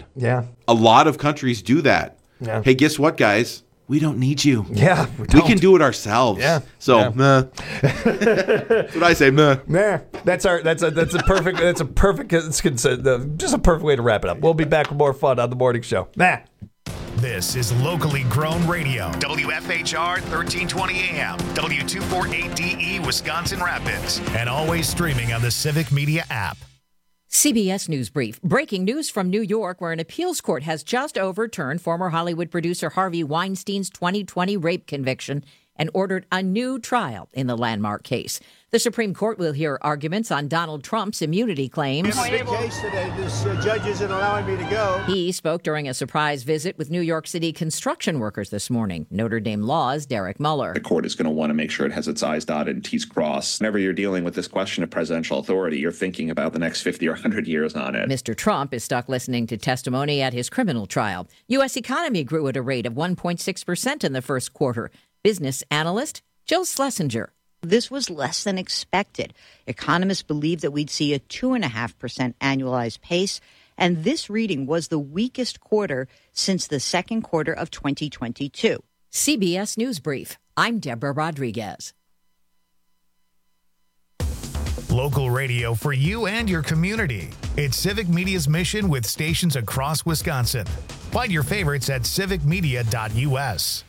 fine. Yeah. A lot of countries do that. Yeah. Hey, guess what, guys? We don't need you. Yeah. We can do it ourselves. Yeah. So, meh. That's what I say, meh. Nah, that's a perfect just a perfect way to wrap it up. We'll be back with more fun on the morning show. Nah. This is locally grown radio. WFHR 1320 AM, W248DE, Wisconsin Rapids, and always streaming on the Civic Media app. CBS News Brief. Breaking news from New York, where an appeals court has just overturned former Hollywood producer Harvey Weinstein's 2020 rape conviction and ordered a new trial in the landmark case. The Supreme Court will hear arguments on Donald Trump's immunity claims. It's a big case today. This judge isn't allowing me to go. He spoke during a surprise visit with New York City construction workers this morning. Notre Dame Law's Derek Muller. The court is going to want to make sure it has its I's dotted and T's crossed. Whenever you're dealing with this question of presidential authority, you're thinking about the next 50 or 100 years on it. Mr. Trump is stuck listening to testimony at his criminal trial. U.S. economy grew at a rate of 1.6% in the first quarter. Business analyst Jill Schlesinger. This was less than expected. Economists believed that we'd see a 2.5% annualized pace, and this reading was the weakest quarter since the second quarter of 2022. CBS News Brief. I'm Deborah Rodriguez. Local radio for you and your community. It's Civic Media's mission with stations across Wisconsin. Find your favorites at civicmedia.us.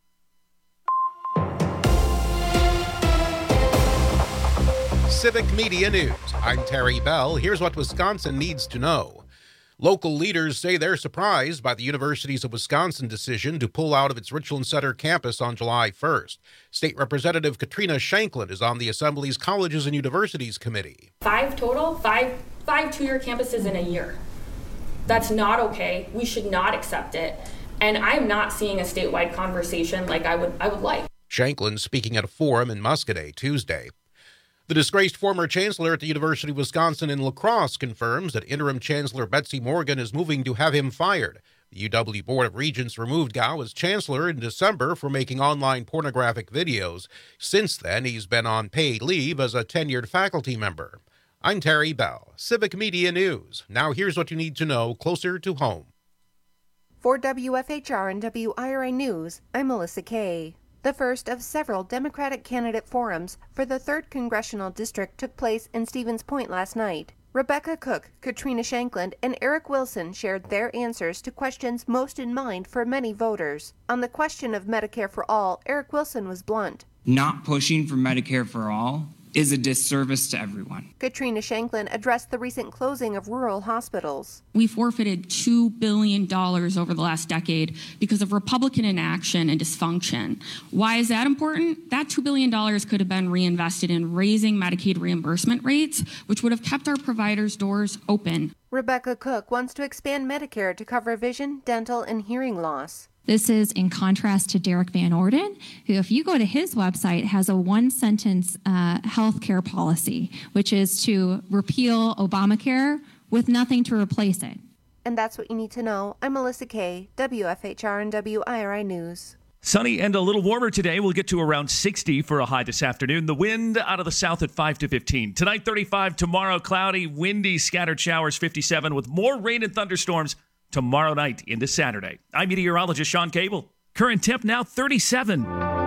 Civic Media News. I'm Terry Bell. Here's what Wisconsin needs to know. Local leaders say they're surprised by the Universities of Wisconsin decision to pull out of its Richland Center campus on July 1st. State Representative Katrina Shanklin is on the Assembly's Colleges and Universities Committee. Five two-year campuses in a year. That's not okay. We should not accept it. And I'm not seeing a statewide conversation like I would like. Shanklin speaking at a forum in Muscoda Tuesday. The disgraced former chancellor at the University of Wisconsin in La Crosse confirms that interim Chancellor Betsy Morgan is moving to have him fired. The UW Board of Regents removed Gao as chancellor in December for making online pornographic videos. Since then, he's been on paid leave as a tenured faculty member. I'm Terry Bell, Civic Media News. Now here's what you need to know closer to home. For WFHR and WIRA News, I'm Melissa Kay. The first of several Democratic candidate forums for the 3rd Congressional District took place in Stevens Point last night. Rebecca Cook, Katrina Shanklin, and Eric Wilson shared their answers to questions most in mind for many voters. On the question of Medicare for all, Eric Wilson was blunt. Not pushing for Medicare for all is a disservice to everyone. Katrina Shanklin addressed the recent closing of rural hospitals. We forfeited $2 billion over the last decade because of Republican inaction and dysfunction. Why is that important? That $2 billion could have been reinvested in raising Medicaid reimbursement rates, which would have kept our providers' doors open. Rebecca Cook wants to expand Medicare to cover vision, dental, and hearing loss. This is in contrast to Derek Van Orden, who, if you go to his website, has a one-sentence health care policy, which is to repeal Obamacare with nothing to replace it. And that's what you need to know. I'm Melissa Kay, WFHR and WIRI News. Sunny and a little warmer today. We'll get to around 60 for a high this afternoon. The wind out of the south at 5 to 15. Tonight, 35. Tomorrow, cloudy, windy, scattered showers, 57, with more rain and thunderstorms tomorrow night into Saturday. I'm meteorologist Sean Cable. Current temp now 37.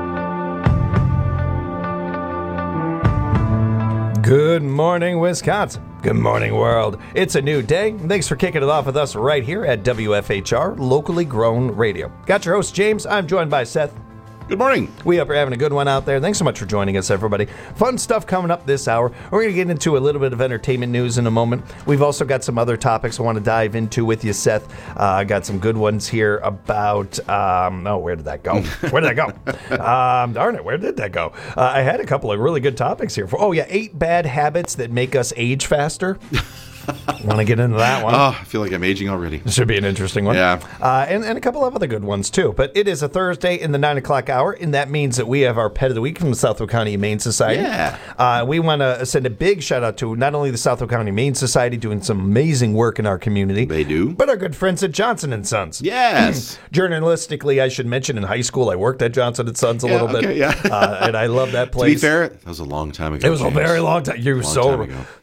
Good morning, Wisconsin. Good morning, world. It's a new day. Thanks for kicking it off with us right here at WFHR, locally grown radio. Got your host, James. I'm joined by Seth. Good morning. We hope you're having a good one out there. Thanks so much for joining us, everybody. Fun stuff coming up this hour. We're going to get into a little bit of entertainment news in a moment. We've also got some other topics I want to dive into with you, Seth. I got some good ones here about, where did that go? Where did that go? Darn it, where did that go? I had a couple of really good topics here. 8 bad habits that make us age faster. Want to get into that one? Oh, I feel like I'm aging already. This should be an interesting one. Yeah. And a couple of other good ones, too. But it is a Thursday in the 9 o'clock hour, and that means that we have our Pet of the Week from the Southwick County Humane Society. Yeah. We want to send a big shout-out to not only the Southwick County Humane Society doing some amazing work in our community. They do. But our good friends at Johnson & Sons. Yes. Journalistically, I should mention, in high school, I worked at Johnson & Sons a little bit. Yeah. And I love that place. To be fair, that was a long time ago. It was a very long time.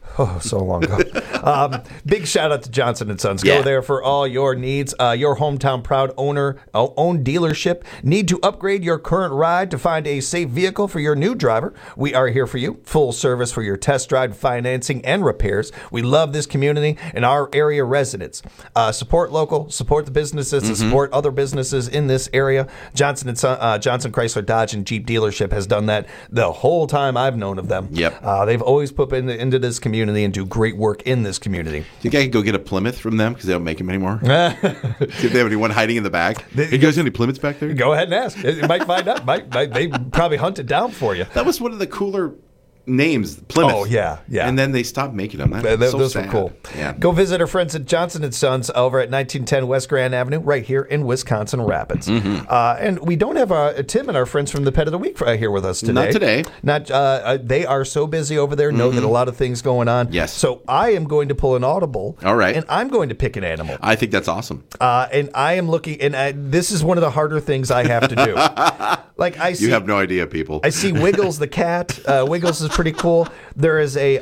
Oh, so long ago. Big shout out to Johnson & Sons. Go there for all your needs. Your hometown proud owned dealership. Need to upgrade your current ride to find a safe vehicle for your new driver? We are here for you. Full service for your test drive, financing, and repairs. We love this community and our area residents. Support local, support the businesses, and support other businesses in this area. Johnson Chrysler Dodge and Jeep dealership has done that the whole time I've known of them. Yep. They've always put into this community and do great work in this community. Think I could go get a Plymouth from them because they don't make them anymore? See if they have anyone hiding in the back. Hey, you guys have any Plymouths back there? Go ahead and ask. You might find out. They probably hunt it down for you. That was one of the cooler names, Plymouth. Oh, yeah. And then they stopped making them. Those sad. were cool. Yeah. Go visit our friends at Johnson & Sons over at 1910 West Grand Avenue, right here in Wisconsin Rapids. And we don't have Tim and our friends from the Pet of the Week here with us today. Not today. They are so busy over there, know that a lot of things going on. Yes. So I am going to pull an audible. All right. And I'm going to pick an animal. I think that's awesome. And I am looking, and this is one of the harder things I have to do. You have no idea, people. I see Wiggles the cat. Wiggles is pretty cool. There is a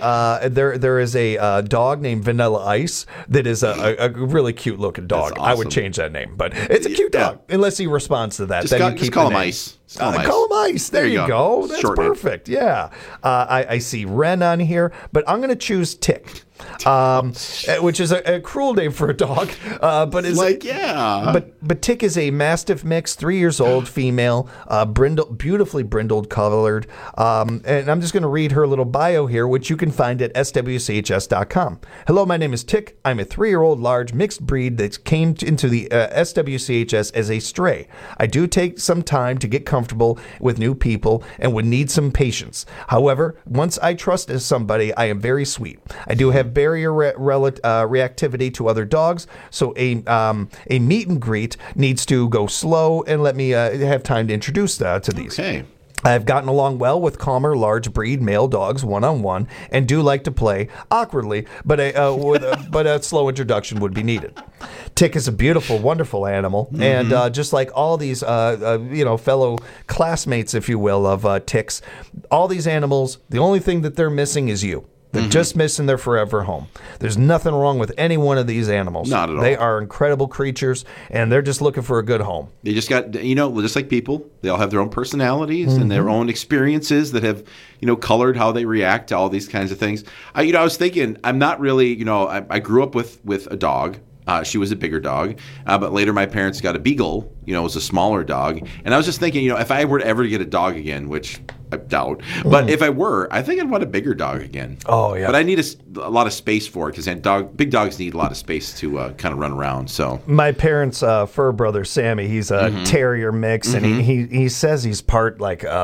dog named Vanilla Ice that is a really cute looking dog. Awesome. I would change that name, but it's a cute dog unless he responds to that. Just call him Ice. Call him Ice. There you go. That's perfect. Yeah. I see Ren on here, but I'm going to choose Tick. Which is a cruel name for a dog, but it's But Tick is a Mastiff mix, 3 years old, female, beautifully brindled colored, and I'm just going to read her little bio here, which you can find at swchs.com. Hello, my name is Tick. I'm a 3-year-old large mixed breed that came into the SWCHS as a stray. I do take some time to get comfortable with new people and would need some patience. However, once I trust somebody, I am very sweet. I do have barrier reactivity to other dogs, so a meet and greet needs to go slow and let me have time to introduce to these. Okay. I've gotten along well with calmer, large breed male dogs one-on-one and do like to play awkwardly, but a slow introduction would be needed. Tick is a beautiful, wonderful animal, and just like all these, fellow classmates, if you will, of ticks, all these animals, the only thing that they're missing is you. They're just missing their forever home. There's nothing wrong with any one of these animals. Not at all. They are incredible creatures, and they're just looking for a good home. They just got, just like people, they all have their own personalities and their own experiences that have, colored how they react to all these kinds of things. I was thinking, I'm not really, I grew up with a dog. She was a bigger dog, but later my parents got a beagle, it was a smaller dog. And I was just thinking, if I were to ever get a dog again, which I doubt, but if I were, I think I'd want a bigger dog again. Oh, yeah. But I need a lot of space for it because big dogs need a lot of space to kind of run around. So my parents' fur brother, Sammy, he's a terrier mix, and he says he's part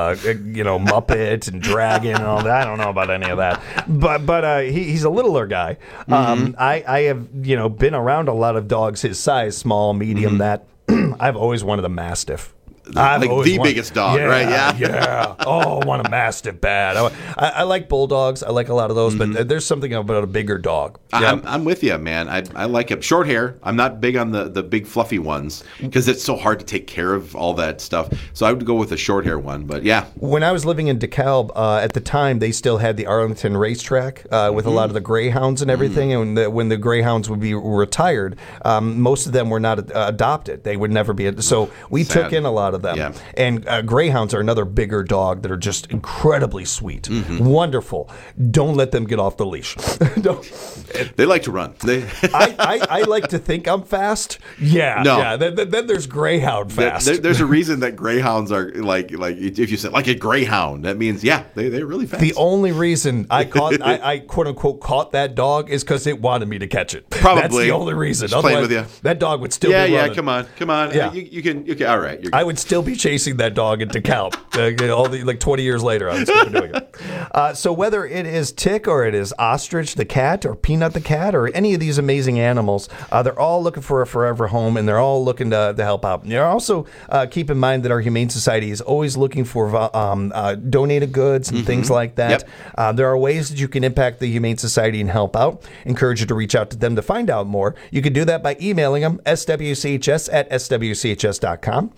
Muppet and dragon and all that. I don't know about any of that, but he's a littler guy. I have been around a lot of dogs his size, small, medium. That I've always wanted a Mastiff. Biggest dog, right? Yeah. Oh, I want a Mastiff bad. I like bulldogs. I like a lot of those, but there's something about a bigger dog. Yeah. I'm with you, man. I like it. Short hair. I'm not big on the big fluffy ones because it's so hard to take care of all that stuff. So I would go with a short hair one, but yeah. When I was living in DeKalb, at the time, they still had the Arlington racetrack with a lot of the greyhounds and everything. And when the greyhounds would be retired, most of them were not adopted. They would never be. So we took in a lot of them. Yeah. And greyhounds are another bigger dog that are just incredibly sweet. Wonderful. Don't let them get off the leash. They like to run. I like to think I'm fast. Yeah. No. Yeah. Then there's greyhound fast. There's a reason that greyhounds are like if you said like a greyhound, that means they're really fast. The only reason I quote unquote caught that dog is because it wanted me to catch it. Probably. That's the only reason. Just playing with you. That dog would still be running. Yeah, come on. Yeah. You can. All right. I would still be chasing that dog into Calp. 20 years later, I was still doing it. So whether it is Tick or it is Ostrich the cat or Peanut the cat or any of these amazing animals, they're all looking for a forever home and they're all looking to help out. And also keep in mind that our Humane Society is always looking for donated goods and things like that. Yep. There are ways that you can impact the Humane Society and help out. Encourage you to reach out to them to find out more. You can do that by emailing them, swchs@swchs.com. Give them a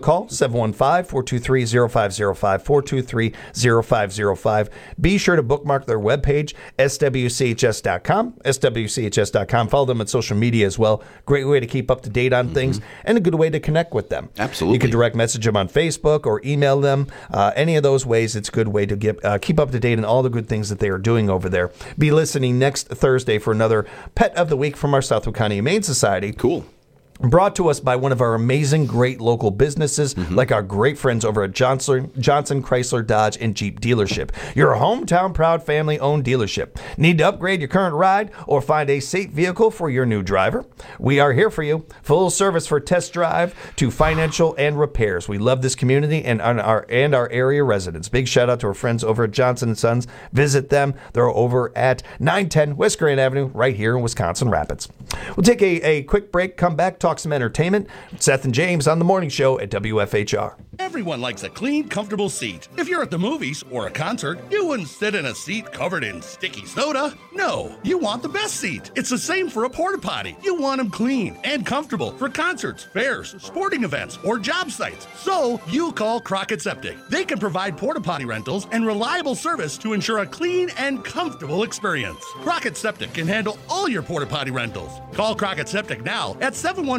call, 715-423-0505, 423-0505. Be sure to bookmark their webpage, swchs.com, swchs.com. Follow them on social media as well. Great way to keep up to date on things and a good way to connect with them. Absolutely. You can direct message them on Facebook or email them. Any of those ways, it's a good way to keep up to date on all the good things that they are doing over there. Be listening next Thursday for another Pet of the Week from our Southwick County Humane Society. Cool. Brought to us by one of our amazing, great local businesses, like our great friends over at Johnson Chrysler Dodge and Jeep dealership. Your hometown proud family-owned dealership. Need to upgrade your current ride or find a safe vehicle for your new driver? We are here for you. Full service for test drive to financial and repairs. We love this community and our area residents. Big shout out to our friends over at Johnson & Sons. Visit them. They're over at 910 West Grand Avenue right here in Wisconsin Rapids. We'll take a quick break, come back, talk some entertainment. Seth and James on the morning show at WFHR. Everyone likes a clean, comfortable seat. If you're at the movies or a concert, you wouldn't sit in a seat covered in sticky soda. No, you want the best seat. It's the same for a porta potty. You want them clean and comfortable for concerts, fairs, sporting events, or job sites. So you call Crockett Septic. They can provide porta potty rentals and reliable service to ensure a clean and comfortable experience. Crockett Septic can handle all your porta potty rentals. Call Crockett Septic now at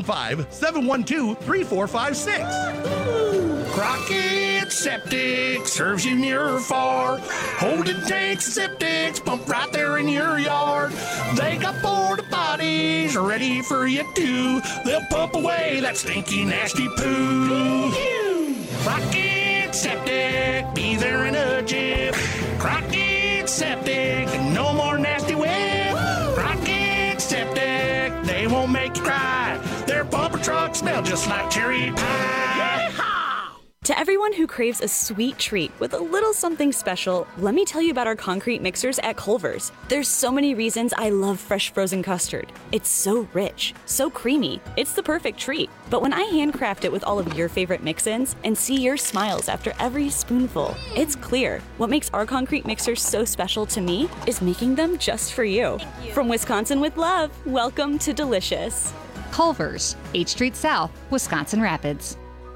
715-712-3456. Crockett Septic serves you near or far. Holding tanks and septics pumped right there in your yard. They got porta potties ready for you too. They'll pump away that stinky, nasty poo. Crockett Septic, be there in a jiff. Crockett Septic, no more nasty whip. Crockett Septic, they won't make you cry. Their bumper trucks smell just like cherry pie. To everyone who craves a sweet treat with a little something special, let me tell you about our concrete mixers at Culver's. There's so many reasons I love fresh frozen custard. It's so rich, so creamy. It's the perfect treat. But when I handcraft it with all of your favorite mix-ins and see your smiles after every spoonful, it's clear what makes our concrete mixers so special to me is making them just for you. From Wisconsin with love, welcome to Delicious. Culver's, 8th Street South, Wisconsin Rapids.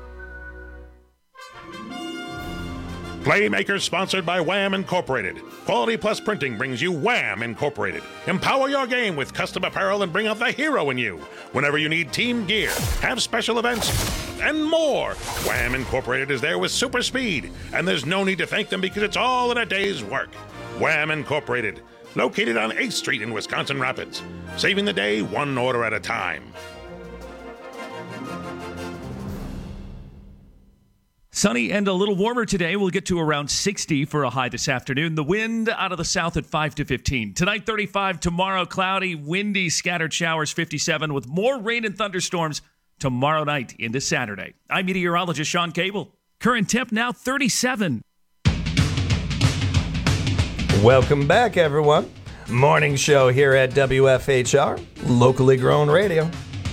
Playmakers sponsored by Wham Incorporated. Quality Plus Printing brings you Wham Incorporated. Empower your game with custom apparel and bring out the hero in you. Whenever you need team gear, have special events, and more, Wham Incorporated is there with super speed. And there's no need to thank them because it's all in a day's work. Wham Incorporated, located on 8th Street in Wisconsin Rapids. Saving the day one order at a time. Sunny and a little warmer today. We'll get to around 60 for a high this afternoon. The wind out of the south at 5 to 15. Tonight, 35. Tomorrow, cloudy, windy, scattered showers, 57, with more rain and thunderstorms tomorrow night into Saturday. I'm meteorologist Sean Cable. Current temp now 37. Welcome back, everyone. Morning show here at WFHR, locally grown radio.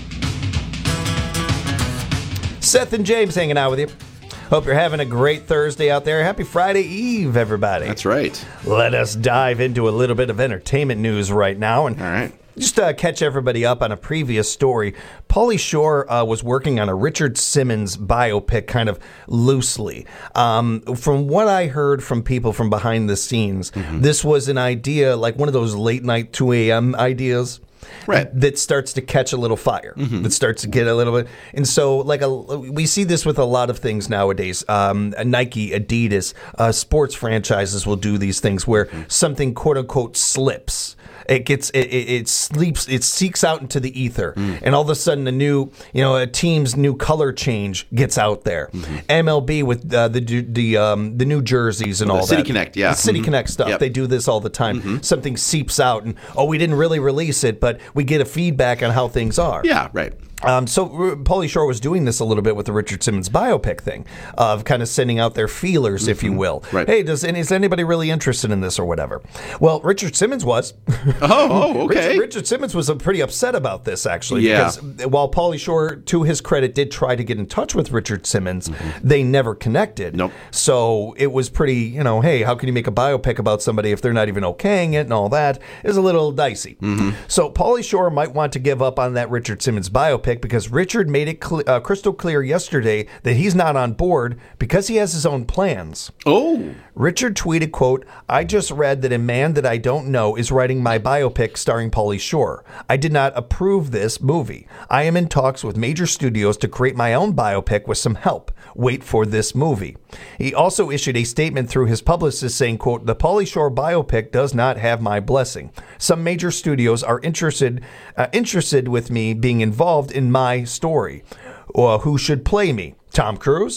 Seth and James hanging out with you. Hope you're having a great Thursday out there. Happy Friday Eve, everybody. That's right. Let us dive into a little bit of entertainment news right now. And all right. Just catch everybody up on a previous story. Pauly Shore was working on a Richard Simmons biopic kind of loosely. From what I heard from people from behind the scenes, this was an idea like one of those late night 2 a.m. ideas. Right. That starts to catch a little fire, that starts to get a little bit. And so we see this with a lot of things nowadays. Nike, Adidas, sports franchises will do these things where something quote unquote slips. It seeks out into the ether, and all of a sudden a team's new color change gets out there. MLB with the new jerseys and all that. City Connect, yeah. The City Connect stuff. Yep. They do this all the time. Something seeps out, and we didn't really release it, but we get a feedback on how things are. Yeah, right. So Pauly Shore was doing this a little bit with the Richard Simmons biopic thing, of kind of sending out their feelers, if you will. Right. Hey, is anybody really interested in this or whatever? Well, Richard Simmons was. Oh, okay. Richard Simmons was pretty upset about this, actually. Yeah. Because while Pauly Shore, to his credit, did try to get in touch with Richard Simmons, they never connected. Nope. So it was pretty, hey, how can you make a biopic about somebody if they're not even okaying it and all that? Is a little dicey. So Pauly Shore might want to give up on that Richard Simmons biopic biopic because Richard made it crystal clear yesterday that he's not on board because he has his own plans. Oh. Richard tweeted, quote, "I just read that a man that I don't know is writing my biopic starring Pauly Shore. I did not approve this movie. I am in talks with major studios to create my own biopic with some help. Wait for this movie." He also issued a statement through his publicist saying, quote, "The Pauly Shore biopic does not have my blessing. Some major studios are interested with me being involved in my story. Who should play me? Tom Cruise?"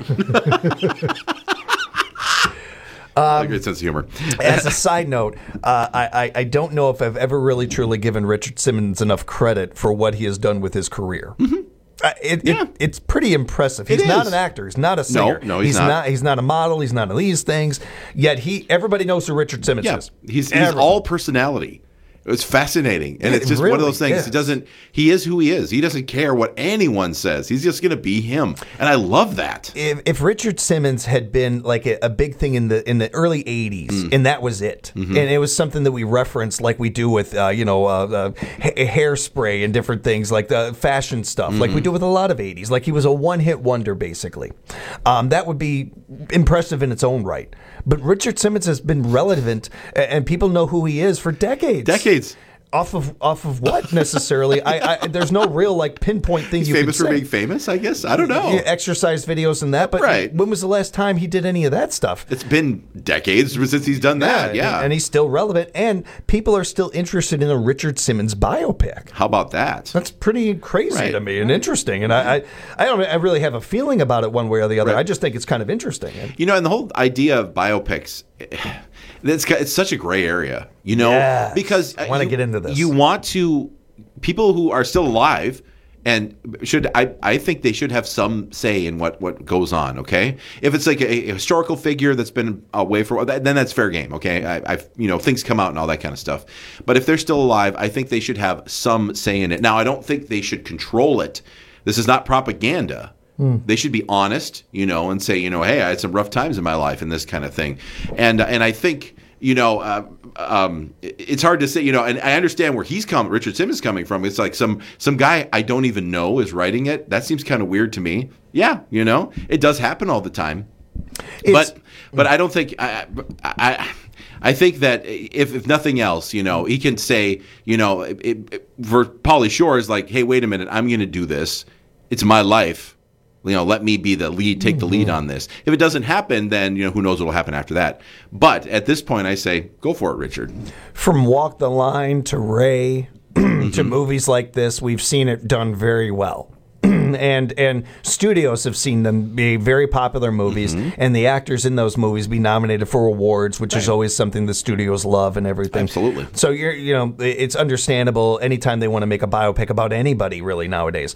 A good sense of humor. As a side note, I don't know if I've ever really truly given Richard Simmons enough credit for what he has done with his career. Mm-hmm. It's pretty impressive. He's not an actor. He's not a singer. No, he's not. He's not a model. He's none of these things. Yet everybody knows who Richard Simmons is. He's all personality. It's fascinating, and it's just really one of those things. is. He is who he is. He doesn't care what anyone says. He's just going to be him, and I love that. If Richard Simmons had been like a big thing in the early '80s, and that was it, and it was something that we referenced like we do with hairspray and different things like the fashion stuff, like we do with a lot of '80s. Like he was a one-hit wonder, basically. That would be impressive in its own right. But Richard Simmons has been relevant, and people know who he is for decades. Off of what necessarily? There's no real like pinpoint thing. He's you famous can for say. being famous, I guess. I don't know. Exercise videos and that, but when was the last time he did any of that stuff? It's been decades since he's done that. Yeah, and he's still relevant, and people are still interested in a Richard Simmons biopic. How about that? That's pretty crazy to me and interesting. And I really have a feeling about it one way or the other. I just think it's kind of interesting. And the whole idea of biopics. It's such a gray area, because I want to get into this. You want to people who are still alive and I think they should have some say in what goes on. Okay, if it's like a historical figure that's been away for a while, then that's fair game. Okay, I've things come out and all that kind of stuff. But if they're still alive, I think they should have some say in it. Now, I don't think they should control it. This is not propaganda. They should be honest, and say, hey, I had some rough times in my life and this kind of thing. And I think, it's hard to say, and I understand where Richard Simmons is coming from. It's like some guy I don't even know is writing it. That seems kind of weird to me. Yeah, it does happen all the time. But I don't think I think that if nothing else, he can say, for Pauly Shore is like, hey, wait a minute, I'm going to do this. It's my life. Let me be the lead, take the lead on this. If it doesn't happen, then, who knows what will happen after that. But at this point, I say, go for it, Richard. From Walk the Line to Ray to movies like this, we've seen it done very well. And studios have seen them be very popular movies, and the actors in those movies be nominated for awards, which is always something the studios love and everything. Absolutely. So it's understandable anytime they want to make a biopic about anybody really nowadays.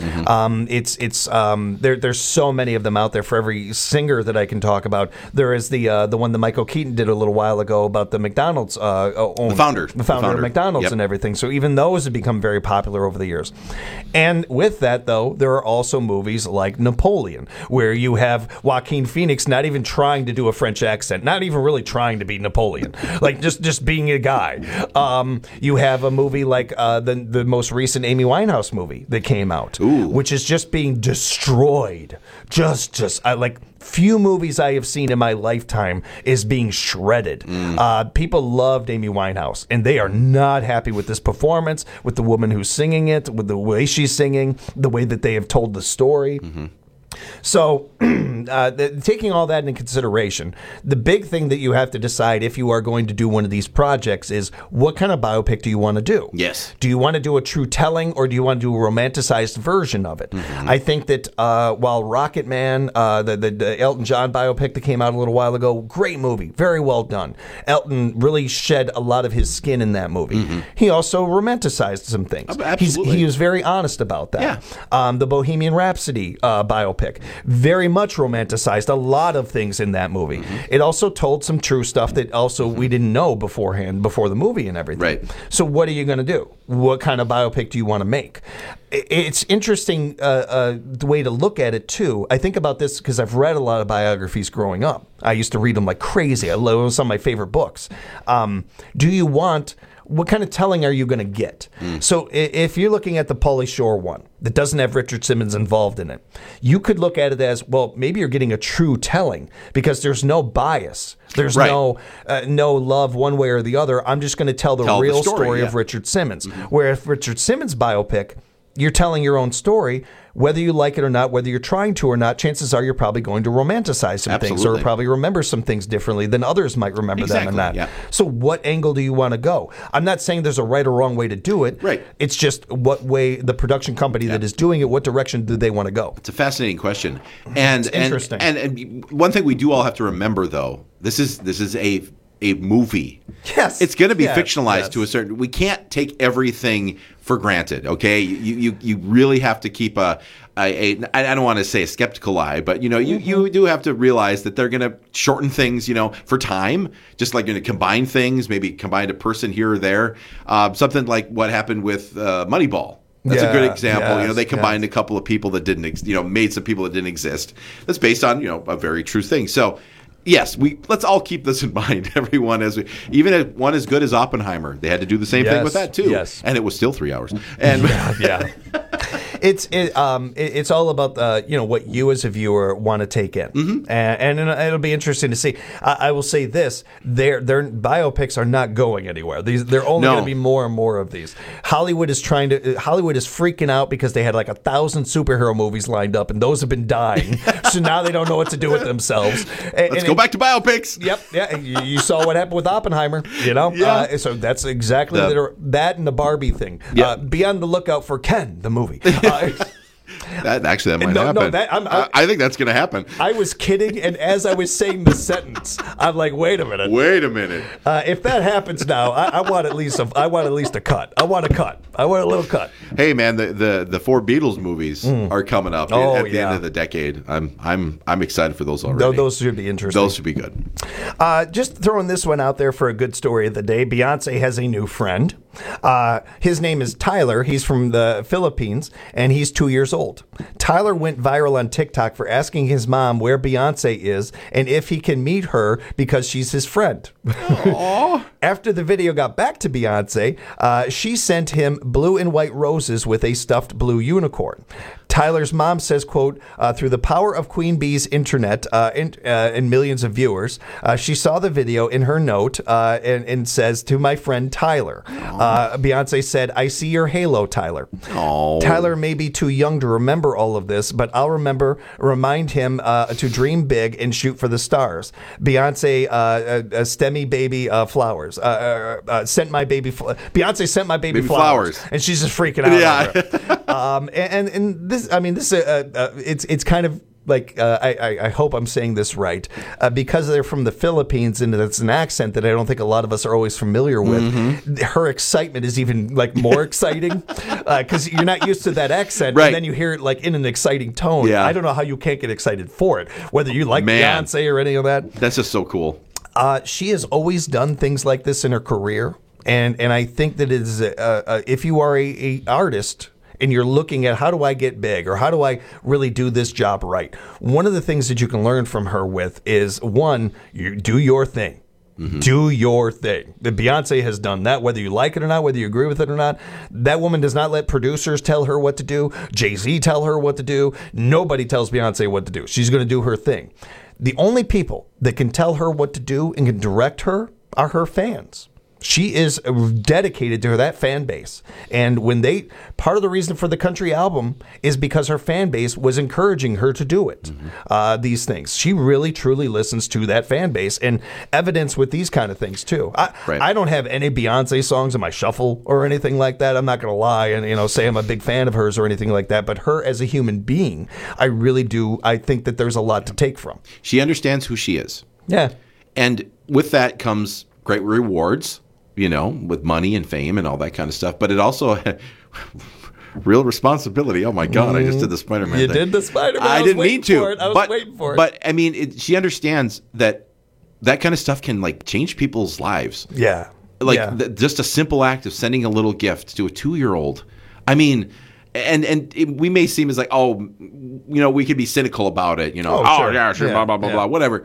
There's so many of them out there. For every singer that I can talk about, there is the one that Michael Keaton did a little while ago about the McDonald's the founder of McDonald's and everything. So even those have become very popular over the years. And with that, though, there are also movies like Napoleon, where you have Joaquin Phoenix not even trying to do a French accent, not even really trying to be Napoleon, like just being a guy. You have a movie like the most recent Amy Winehouse movie that came out, which is just being destroyed. Like few movies I have seen in my lifetime is being shredded. People loved Amy Winehouse, and they are not happy with this performance, with the woman who's singing it, with the way she's singing, the way that they have told the story. So, taking all that into consideration, the big thing that you have to decide if you are going to do one of these projects is what kind of biopic do you want to do? Yes. Do you want to do a true telling, or do you want to do a romanticized version of it? I think that while Rocket Man, the Elton John biopic that came out a little while ago, great movie, very well done. Elton really shed a lot of his skin in that movie. He also romanticized some things. Absolutely. He was very honest about that. Yeah. The Bohemian Rhapsody biopic, very much romanticized a lot of things in that movie. It also told some true stuff that also we didn't know beforehand, before the movie and everything. Right. So what are you going to do? What kind of biopic do you want to make? It's interesting the way to look at it, too. I think about this because I've read a lot of biographies growing up. I used to read them like crazy. It was some of my favorite books. Do you want what kind of telling are you going to get? So if you're looking at the Pauly Shore one that doesn't have Richard Simmons involved in it, you could look at it as, well, maybe you're getting a true telling because there's no bias. There's no love one way or the other. I'm just going to tell the real story of Richard Simmons. Where if Richard Simmons biopic, you're telling your own story, whether you like it or not, whether you're trying to or not, chances are you're probably going to romanticize some things or probably remember some things differently than others might remember them and not. So what angle do you want to go? I'm not saying there's a right or wrong way to do it. Right. It's just what way the production company that is doing it, what direction do they want to go? It's a fascinating question. And it's interesting. And one thing we do all have to remember, though, this is a movie. Yes. It's going to be fictionalized to a certain. We can't take everything for granted. Okay, you really have to keep I don't want to say a skeptical eye, but you do have to realize that they're going to shorten things, for time, just like going to combine things, maybe combine a person here or there. Something like what happened with Moneyball. That's a good example. They combined a couple of people that didn't, made some people that didn't exist. That's based on, a very true thing. So, yes, let's all keep this in mind, everyone. Even if one as good as Oppenheimer, they had to do the same thing with that too. Yes. And it was still 3 hours. And It's all about what you as a viewer want to take in, and it'll be interesting to see. I will say this: their biopics are not going anywhere. They're only going to be more and more of these. Hollywood is freaking out because they had like 1,000 superhero movies lined up, and those have been dying. So now they don't know what to do with themselves. Let's go back to biopics. Yep. Yeah. You saw what happened with Oppenheimer. So that's exactly that and the Barbie thing. Be on the lookout for Ken, the movie. That might happen. I think that's going to happen. I was kidding, and as I was saying the sentence, I'm like, wait a minute. If that happens now, I want at least a cut. I want a cut. I want a little cut. Hey, man, the 4 Beatles movies are coming up at the end of the decade. I'm excited for those already. Those should be interesting. Those should be good. Just throwing this one out there for a good story of the day. Beyonce has a new friend. His name is Tyler. He's from the Philippines, and he's 2 years old. Tyler went viral on TikTok for asking his mom where Beyonce is and if he can meet her because she's his friend. After the video got back to Beyonce, she sent him blue and white roses with a stuffed blue unicorn. Tyler's mom says, quote, through the power of Queen Bee's internet and millions of viewers, she saw the video in her note and says, to my friend Tyler. Beyonce said, I see your halo, Tyler. Tyler may be too young to remember all of this, but I'll remind him to dream big and shoot for the stars. Beyonce stemmy baby flowers. Beyonce sent my baby flowers. And she's just freaking out over it. And this, it's kind of like, I hope I'm saying this right, because they're from the Philippines and it's an accent that I don't think a lot of us are always familiar with. Her excitement is even like more exciting because you're not used to that accent, and then you hear it like in an exciting tone. I don't know how you can't get excited for it, whether you like Beyonce or any of that. That's just so cool. She has always done things like this in her career, and I think that it is if you are a artist and you're looking at how do I get big or how do I really do this job right, one of the things that you can learn from her with is, one, you do your thing. Do your thing. Beyonce has done that, whether you like it or not, whether you agree with it or not. That woman does not let producers tell her what to do. Jay-Z tell her what to do. Nobody tells Beyonce what to do. She's going to do her thing. The only people that can tell her what to do and can direct her are her fans. She is dedicated to that fan base. And part of the reason for the country album is because her fan base was encouraging her to do it. These things. She really, truly listens to that fan base, and evidence with these kind of things too. I don't have any Beyonce songs in my shuffle or anything like that. I'm not going to lie and say I'm a big fan of hers or anything like that. But her as a human being, I really do. I think that there's a lot to take from. She understands who she is. Yeah. And with that comes great rewards. With money and fame and all that kind of stuff. But it also real responsibility. Oh, my God. I just did the Spider-Man thing. You did the Spider-Man. I didn't mean to. I was waiting for it. But, I mean, she understands that kind of stuff can, change people's lives. Yeah. Just a simple act of sending a little gift to a 2-year-old. I mean, and we may seem as like, we could be cynical about it. Sure. Yeah, sure, blah, blah, blah, blah, whatever.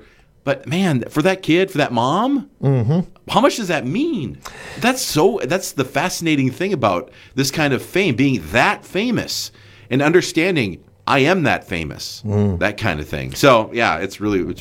But man, for that kid, for that mom, how much does that mean? That's the fascinating thing about this kind of fame, being that famous and understanding I am that famous, that kind of thing. So, yeah, it's really,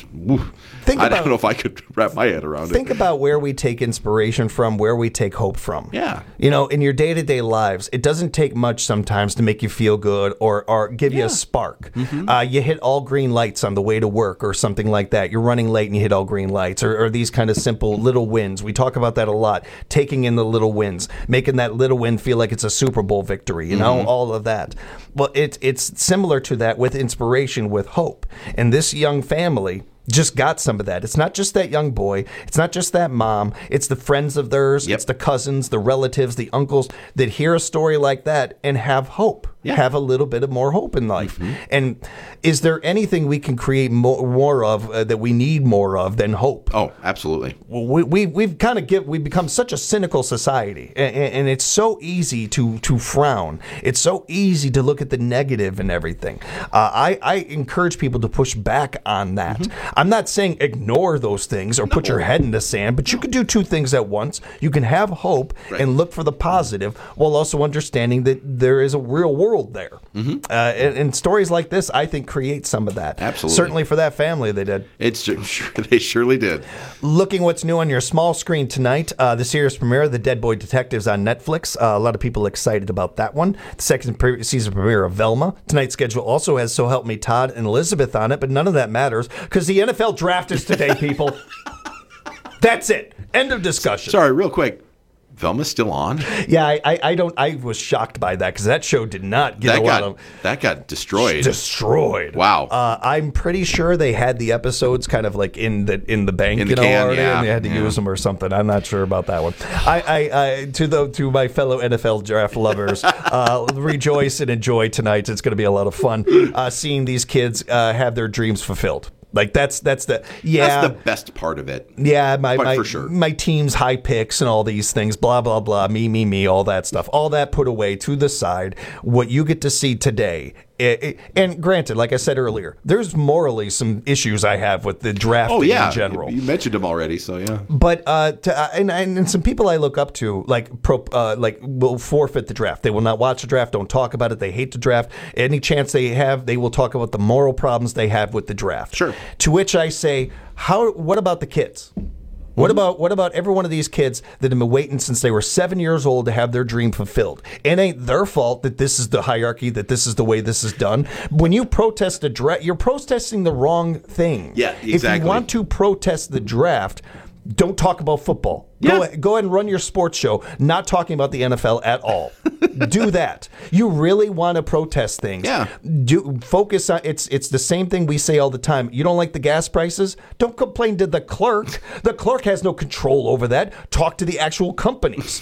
I don't know if I could wrap my head around it. Think about where we take inspiration from, where we take hope from. Yeah. You know, in your day-to-day lives, it doesn't take much sometimes to make you feel good or give you a spark. You hit all green lights on the way to work or something like that. You're running late and you hit all green lights or these kind of simple little wins. We talk about that a lot, taking in the little wins, making that little win feel like it's a Super Bowl victory, you know, all of that. Well, it's similar to that with inspiration, with hope. And this young family just got some of that. It's not just that young boy. It's not just that mom. It's the friends of theirs. It's the cousins, the relatives, the uncles that hear a story like that and have hope. Have a little bit of more hope in life. And is there anything we can create more of that we need more of than hope? Oh, absolutely. We've become such a cynical society, and it's so easy to frown. It's so easy to look at the negative and everything. I encourage people to push back on that. I'm not saying ignore those things or put your head in the sand, but you can do two things at once. You can have hope and look for the positive while also understanding that there is a real world there. And stories like this, I think, create some of that. Absolutely. Certainly for that family, they did. They surely did. Looking what's new on your small screen tonight, the series premiere of The Dead Boy Detectives on Netflix. A lot of people excited about that one. The second season premiere of Velma. Tonight's schedule also has So Help Me Todd and Elizabeth on it, but none of that matters because the NFL draft is today, people. That's it. End of discussion. Sorry, real quick. Velma's still on? Yeah, I was shocked by that because that show did not get that got destroyed. Destroyed. Wow. I'm pretty sure they had the episodes kind of like in the bank, in the can, already, and they had to use them or something. I'm not sure about that one. I to my fellow NFL draft lovers, rejoice and enjoy tonight. It's going to be a lot of fun seeing these kids have their dreams fulfilled. Like that's the best part of it. Yeah, for sure. My team's high picks and all these things, blah blah blah, me, all that stuff. All that put away to the side. What you get to see today. And granted, like I said earlier, there's morally some issues I have with the draft in general. You mentioned them already, so yeah. But and some people I look up to will forfeit the draft. They will not watch the draft, don't talk about it. They hate the draft. Any chance they have, they will talk about the moral problems they have with the draft. Sure. To which I say, what about the kids? What about every one of these kids that have been waiting since they were 7 years old to have their dream fulfilled? It ain't their fault that this is the hierarchy, that this is the way this is done. When you protest a draft, you're protesting the wrong thing. Yeah, exactly. If you want to protest the draft, don't talk about football. Yeah. Go ahead and run your sports show, not talking about the NFL at all. Do that. You really want to protest things. Yeah. Focus on it's the same thing we say all the time. You don't like the gas prices? Don't complain to the clerk. The clerk has no control over that. Talk to the actual companies.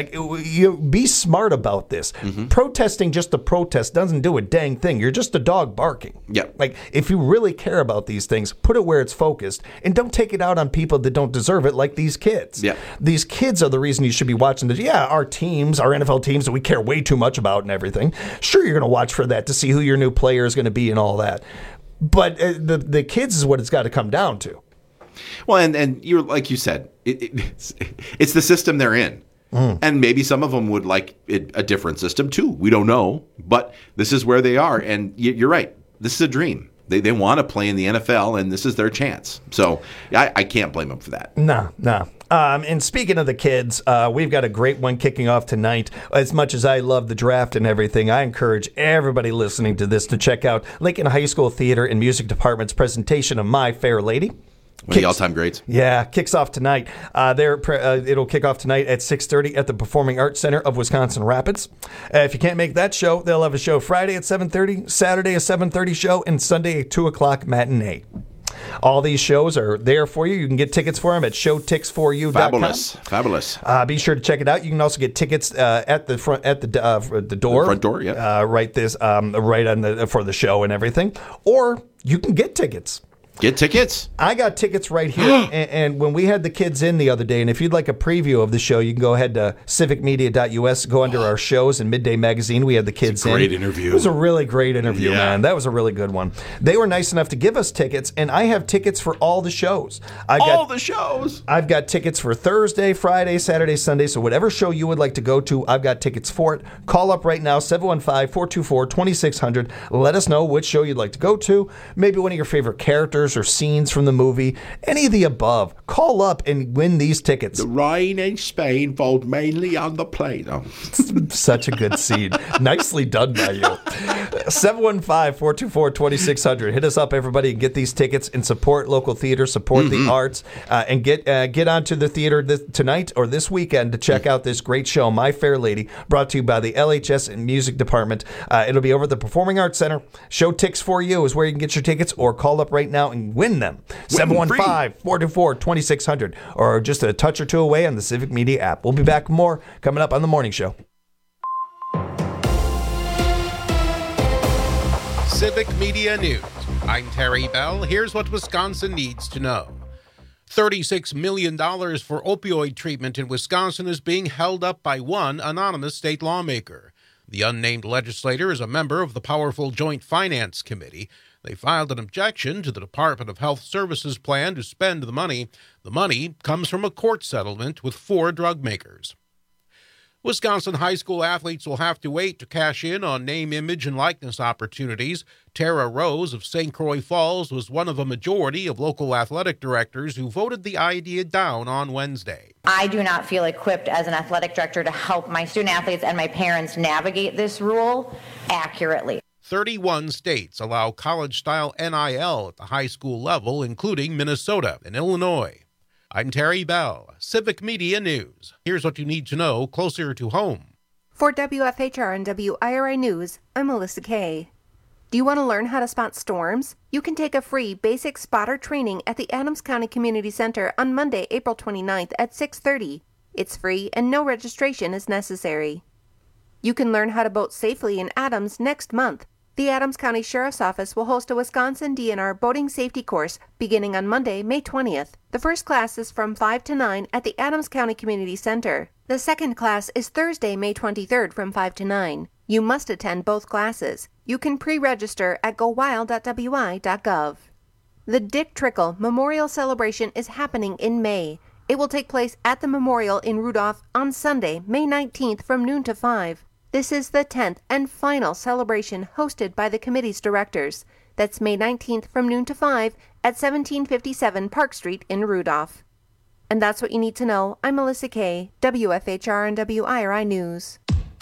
Be smart about this. Protesting just to protest doesn't do a dang thing. You're just a dog barking. Yeah. If you really care about these things, put it where it's focused and don't take it out on people that don't deserve it, like these kids. Yeah. These kids are the reason you should be watching this. Yeah, our teams, our NFL teams that we care way too much about and everything. Sure, you're going to watch for that to see who your new player is going to be and all that. But the kids is what it's got to come down to. Well, and you're like you said, it's the system they're in. And maybe some of them would like a different system too. We don't know. But this is where they are. And you're right. This is a dream. They want to play in the NFL, and this is their chance. So I can't blame them for that. No. And speaking of the kids, we've got a great one kicking off tonight. As much as I love the draft and everything, I encourage everybody listening to this to check out Lincoln High School Theater and Music Department's presentation of My Fair Lady. One of the all-time greats. Yeah, kicks off tonight. It'll kick off tonight at 6:30 at the Performing Arts Center of Wisconsin Rapids. If you can't make that show, they'll have a show Friday at 7:30, Saturday a 7:30 show, and Sunday a 2 o'clock matinee. All these shows are there for you. You can get tickets for them at showtix4u.com. Fabulous. Be sure to check it out. You can also get tickets at the front, at the door. The front door, yeah. Right on for the show and everything. Or you can get tickets Get tickets. I got tickets right here. and when we had the kids in the other day, and if you'd like a preview of the show, you can go ahead to civicmedia.us, go under our shows and Midday Magazine. We had the kids in. Great interview. It was a really great interview, man. That was a really good one. They were nice enough to give us tickets, and I have tickets for all the shows. The shows. I've got tickets for Thursday, Friday, Saturday, Sunday. So whatever show you would like to go to, I've got tickets for it. Call up right now, 715-424-2600. Let us know which show you'd like to go to. Maybe one of your favorite characters or scenes from the movie, any of the above. Call up and win these tickets. The rain in Spain falls mainly on the plane. Oh. Such a good scene. Nicely done by you. 715-424-2600. Hit us up, everybody, and get these tickets and support local theater, support the arts, and get onto the theater tonight or this weekend to check out this great show, My Fair Lady, brought to you by the LHS and Music Department. It'll be over at the Performing Arts Center. Show Tix for You is where you can get your tickets, or call up right now and win them. 715-424-2600, or just a touch or two away on the Civic Media app. We'll be back with more coming up on the morning show. Civic Media News. I'm Terry Bell. Here's what Wisconsin needs to know. $36 million for opioid treatment in Wisconsin is being held up by one anonymous state lawmaker. The unnamed legislator is a member of the powerful Joint Finance Committee. They filed an objection to the Department of Health Services plan to spend the money. The money comes from a court settlement with 4 drug makers. Wisconsin high school athletes will have to wait to cash in on name, image, and likeness opportunities. Tara Rose of St. Croix Falls was one of a majority of local athletic directors who voted the idea down on Wednesday. I do not feel equipped as an athletic director to help my student athletes and my parents navigate this rule accurately. 31 states allow college-style NIL at the high school level, including Minnesota and Illinois. I'm Terry Bell, Civic Media News. Here's what you need to know closer to home. For WFHR and WIRI News, I'm Melissa Kay. Do you want to learn how to spot storms? You can take a free basic spotter training at the Adams County Community Center on Monday, April 29th at 6:30. It's free and no registration is necessary. You can learn how to boat safely in Adams next month. The Adams County Sheriff's Office will host a Wisconsin DNR boating safety course beginning on Monday, May 20th. The first class is from 5 to 9 at the Adams County Community Center. The second class is Thursday, May 23rd from 5 to 9. You must attend both classes. You can pre-register at gowild.wi.gov. The Dick Trickle Memorial Celebration is happening in May. It will take place at the memorial in Rudolph on Sunday, May 19th from noon to 5. This is the 10th and final celebration hosted by the committee's directors. That's May 19th from noon to 5 at 1757 Park Street in Rudolph. And that's what you need to know. I'm Melissa Kay, WFHR and WIRI News.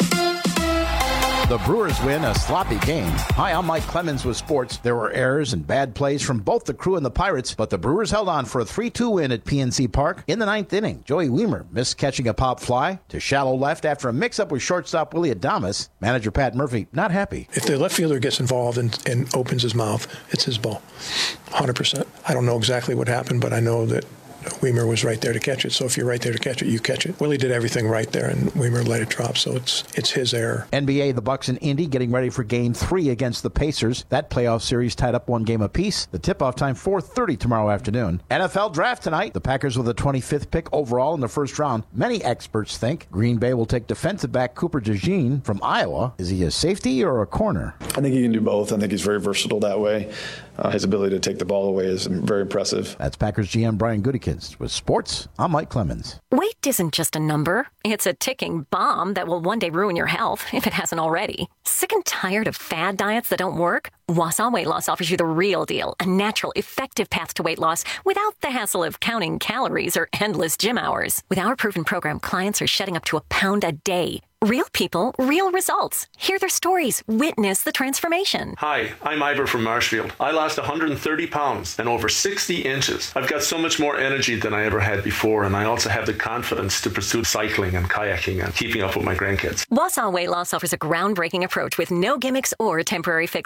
The Brewers win a sloppy game. Hi, I'm Mike Clemens with sports. There were errors and bad plays from both the Crew and the Pirates, but the Brewers held on for a 3-2 win at PNC Park. In the 9th inning, Joey Weimer missed catching a pop fly to shallow left after a mix-up with shortstop Willie Adames. Manager Pat Murphy not happy. If the left fielder gets involved and opens his mouth, it's his ball. 100%. I don't know exactly what happened, but I know that Weimer was right there to catch it. So if you're right there to catch it, you catch it. Willie did everything right there, and Weimer let it drop. So it's his error. NBA, the Bucks and Indy getting ready for Game 3 against the Pacers. That playoff series tied up 1 game apiece. The tip-off time 4:30 tomorrow afternoon. NFL draft tonight. The Packers with the 25th pick overall in the first round. Many experts think Green Bay will take defensive back Cooper DeJean from Iowa. Is he a safety or a corner? I think he can do both. I think he's very versatile that way. His ability to take the ball away is very impressive. That's Packers GM Brian Gutekunst. With sports, I'm Mike Clemens. Weight isn't just a number. It's a ticking bomb that will one day ruin your health, if it hasn't already. Sick and tired of fad diets that don't work? Wausau Weight Loss offers you the real deal, a natural, effective path to weight loss without the hassle of counting calories or endless gym hours. With our proven program, clients are shedding up to 1 pound a day. Real people, real results. Hear their stories. Witness the transformation. Hi, I'm Ivor from Marshfield. I lost 130 pounds and over 60 inches. I've got so much more energy than I ever had before, and I also have the confidence to pursue cycling and kayaking and keeping up with my grandkids. Wausau Weight Loss offers a groundbreaking approach with no gimmicks or temporary fixes. Just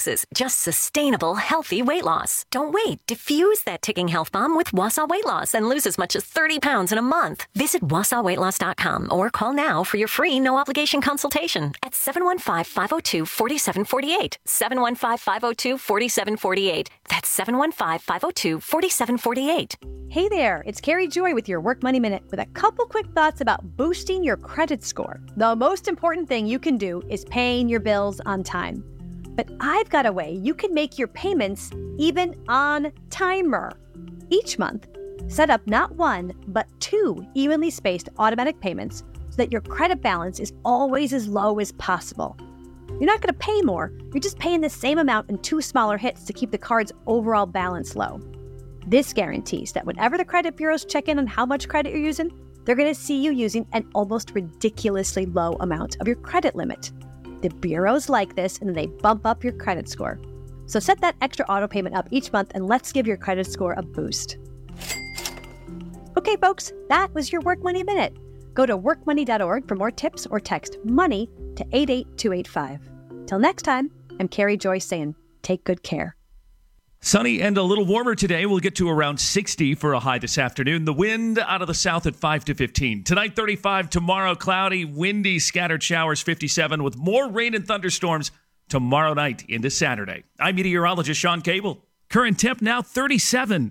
just sustainable, healthy weight loss. Don't wait. Diffuse that ticking health bomb with Wausau Weight Loss and lose as much as 30 pounds in a month. Visit WausauWeightLoss.com or call now for your free no-obligation consultation at 715-502-4748. 715-502-4748. That's 715-502-4748. Hey there, it's Carrie Joy with your Work Money Minute with a couple quick thoughts about boosting your credit score. The most important thing you can do is paying your bills on time. But I've got a way you can make your payments even on timer. Each month, set up not one, but 2 evenly spaced automatic payments so that your credit balance is always as low as possible. You're not going to pay more, you're just paying the same amount in 2 smaller hits to keep the card's overall balance low. This guarantees that whenever the credit bureaus check in on how much credit you're using, they're going to see you using an almost ridiculously low amount of your credit limit. The bureaus like this, and they bump up your credit score. So set that extra auto payment up each month, and let's give your credit score a boost. Okay, folks, that was your Work Money Minute. Go to workmoney.org for more tips or text MONEY to 88285. Till next time, I'm Carrie Joy saying, take good care. Sunny and a little warmer today. We'll get to around 60 for a high this afternoon. The wind out of the south at 5 to 15. Tonight, 35. Tomorrow, cloudy, windy, scattered showers, 57, with more rain and thunderstorms tomorrow night into Saturday. I'm meteorologist Sean Cable. Current temp now 37.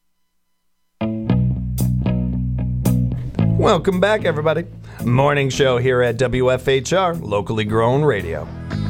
Welcome back, everybody. Morning show here at WFHR, locally grown radio.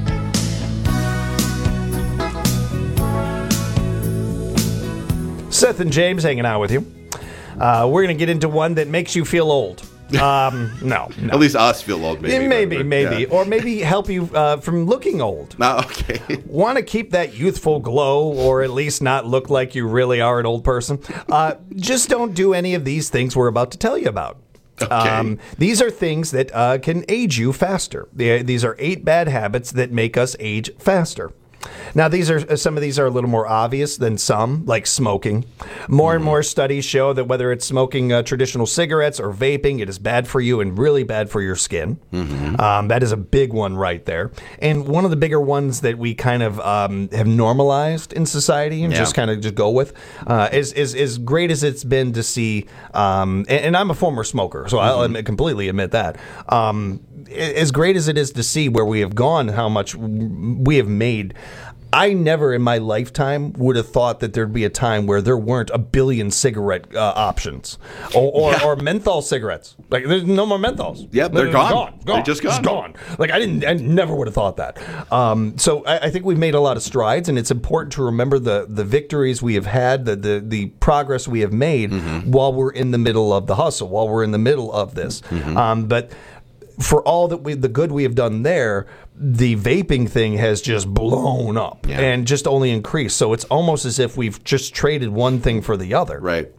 Seth and James hanging out with you. We're going to get into one that makes you feel old. No. At least us feel old, maybe. Maybe. Yeah. Or maybe help you from looking old. Okay. Want to keep that youthful glow, or at least not look like you really are an old person? Just don't do any of these things we're about to tell you about. Okay. These are things that can age you faster. These are 8 bad habits that make us age faster. Now, some of these are a little more obvious than some, like smoking. More and more studies show that whether it's smoking traditional cigarettes or vaping, it is bad for you and really bad for your skin. That is a big one right there. And one of the bigger ones that we kind of have normalized in society and just go with is great as it's been to see. And I'm a former smoker, so I'll completely admit that. As great as it is to see where we have gone, how much we have made, I never in my lifetime would have thought that there'd be a time where there weren't a billion cigarette options or menthol cigarettes. Like, there's no more menthols. Yep, they're gone. They're just gone. It's gone. Like, I never would have thought that. So I think we've made a lot of strides, and it's important to remember the victories we have had, the progress we have made while we're in the middle of the hustle, while we're in the middle of this. But for all that the good we have done there, the vaping thing has just blown up and just only increased. So it's almost as if we've just traded one thing for the other. Right.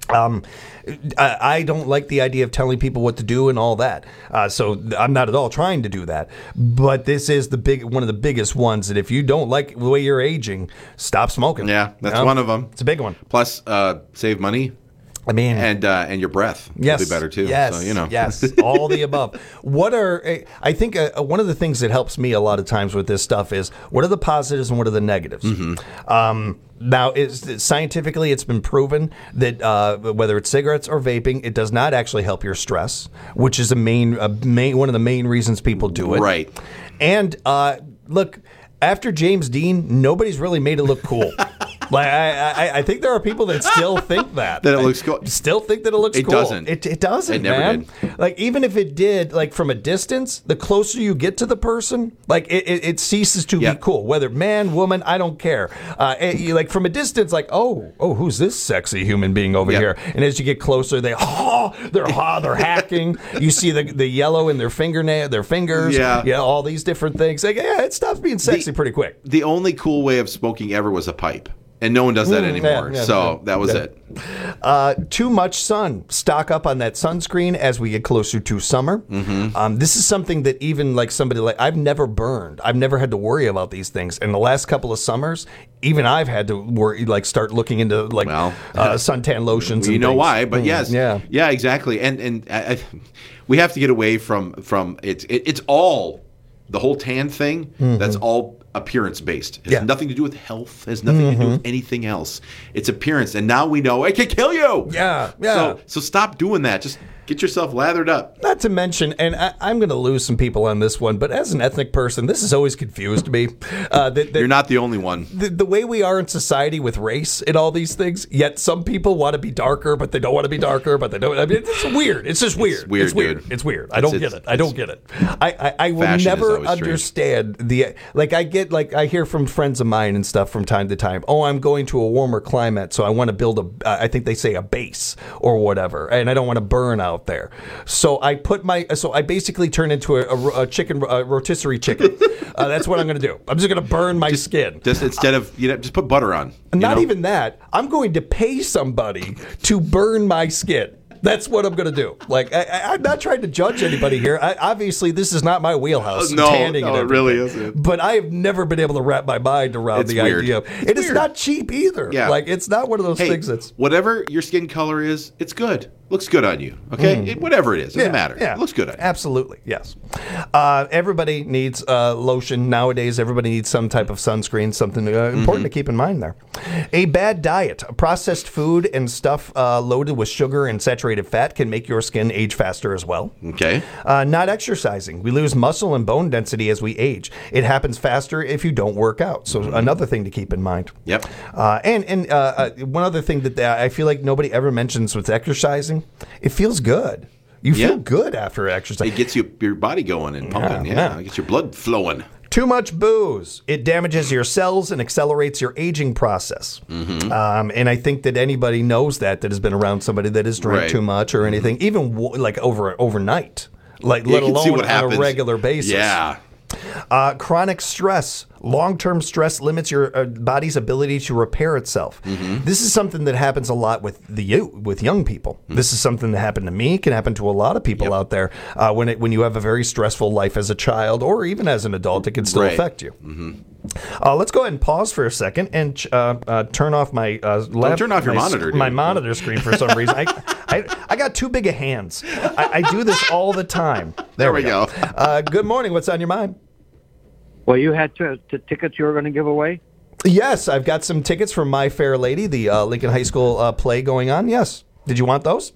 I don't like the idea of telling people what to do and all that. So I'm not at all trying to do that. But this is one of the biggest ones that if you don't like the way you're aging, stop smoking. Yeah, that's one of them. It's a big one. Plus, save money. I mean, and your breath will be better too. Yes, so, yes, all the above. I think one of the things that helps me a lot of times with this stuff is what are the positives and what are the negatives. Now, scientifically, it's been proven that whether it's cigarettes or vaping, it does not actually help your stress, which is one of the main reasons people do it. Right. And look, after James Dean, nobody's really made it look cool. Like I think there are people that still think that it looks cool. Still think that it looks cool. Doesn't. It doesn't. It never man. did. Like even if it did, like from a distance, the closer you get to the person, like it ceases to be cool. Whether man, woman, I don't care. Like from a distance, like oh, who's this sexy human being over here? And as you get closer, they're hacking. You see the yellow in their fingers. Yeah, all these different things. Like it stops being sexy pretty quick. The only cool way of smoking ever was a pipe. And no one does that anymore. That was it. Too much sun. Stock up on that sunscreen as we get closer to summer. This is something that even like somebody like I've never burned. I've never had to worry about these things. In the last couple of summers, even I've had to worry, like start looking into suntan lotions. You and know things. why? But yes, yeah, exactly. And we have to get away from it. It's all the whole tan thing. That's all. appearance based. It has nothing to do with health. It has nothing to do with anything else. It's appearance. And now we know it can kill you. Yeah. So stop doing that. Just get yourself lathered up. Not to mention, and I'm going to lose some people on this one, but as an ethnic person, this has always confused me. You're not the only one. The way we are in society with race and all these things, yet some people want to be darker, but they don't want to be darker, but they don't. I mean, it's weird. It's just weird. It's weird. It's weird. I don't get it. I don't get it. I will never understand I hear from friends of mine and stuff from time to time. Oh, I'm going to a warmer climate, so I want to build I think they say a base or whatever, and I don't want to burn out there. So I basically turn into a chicken, rotisserie chicken. That's what I'm going to do. I'm just going to burn my skin. Just instead of, just put butter on. Not even that. I'm going to pay somebody to burn my skin. That's what I'm going to do. Like, I'm not trying to judge anybody here. Obviously, this is not my wheelhouse. No, it really isn't. But I have never been able to wrap my mind around the idea. It's not cheap either. Yeah. Like, it's not one of those things that's... Whatever your skin color is, it's good. Looks good on you. Okay? Whatever it is. Doesn't matter. Yeah. It looks good on you. Absolutely. Yes. Everybody needs lotion. Nowadays, everybody needs some type of sunscreen, something important to keep in mind there. A bad diet. Processed food and stuff loaded with sugar and saturated fat can make your skin age faster as well. Okay. Not exercising. We lose muscle and bone density as we age. It happens faster if you don't work out. So another thing to keep in mind. Yep. And one other thing that I feel like nobody ever mentions with exercising, it feels good. You feel good after exercise. It gets your body going and pumping. It gets your blood flowing. Too much booze. It damages your cells and accelerates your aging process. And I think that anybody knows that has been around somebody that has drank too much or anything, even like overnight, let alone on a regular basis. Yeah. Chronic stress. Long-term stress limits your body's ability to repair itself. This is something that happens a lot with young people. This is something that happened to me, can happen to a lot of people out there. When you have a very stressful life as a child or even as an adult, it can still affect you. Let's go ahead and pause for a second and turn off my turn off your monitor, dude. My monitor screen for some reason. I got too big of hands. I do this all the time. There we go. Good morning. What's on your mind? Well, you had tickets you were going to give away? Yes, I've got some tickets for My Fair Lady, the Lincoln High School play going on. Yes. Did you want those?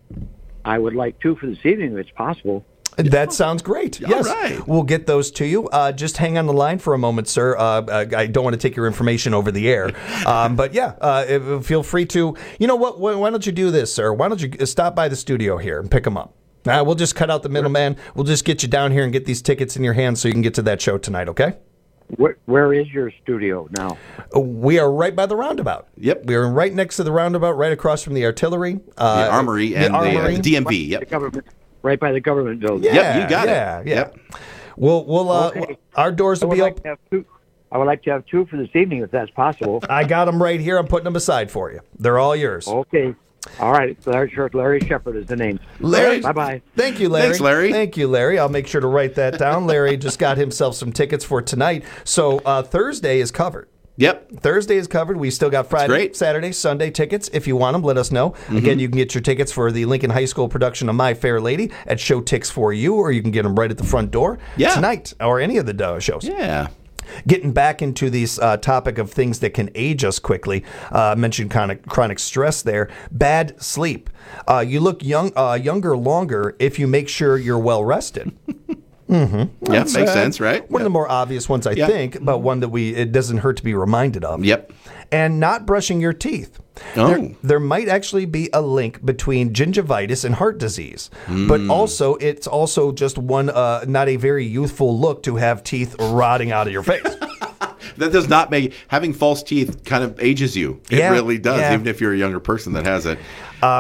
I would like to for this evening if it's possible. That sounds great. Yes. All right. We'll get those to you. Just hang on the line for a moment, sir. I don't want to take your information over the air. But yeah, feel free to. You know what? Why don't you do this, sir? Why don't you stop by the studio here and pick them up? We'll just cut out the middleman. We'll just get you down here and get these tickets in your hands so you can get to that show tonight, okay? Where is your studio now? We are right by the roundabout. Yep. We are right next to the roundabout, right across from the artillery. The armory and the DMV. Yep. Right by the government building. Yep, you got it. Yeah. We'll our doors will be open. I would like to have two for this evening if that's possible. I got them right here. I'm putting them aside for you. They're all yours. Okay. All right. Larry Shepard is the name. Larry. Bye-bye. Thank you, Larry. Thanks, Larry. Thank you, Larry. I'll make sure to write that down. Larry just got himself some tickets for tonight. So Thursday is covered. Yep. Thursday is covered. We still got Friday, Saturday, Sunday tickets. If you want them, let us know. Again, you can get your tickets for the Lincoln High School production of My Fair Lady at Show Tix for You, or you can get them right at the front door tonight or any of the shows. Yeah. Getting back into this topic of things that can age us quickly, mentioned chronic stress there. Bad sleep. You look younger longer if you make sure you're well rested. Yeah, makes sense, right? One of the more obvious ones, I think, but one that it doesn't hurt to be reminded of. Yep. And not brushing your teeth. There might actually be a link between gingivitis and heart disease, but also it's also just one not a very youthful look to have teeth rotting out of your face. That does not make having false teeth kind of ages you. It really does, even if you're a younger person that has it.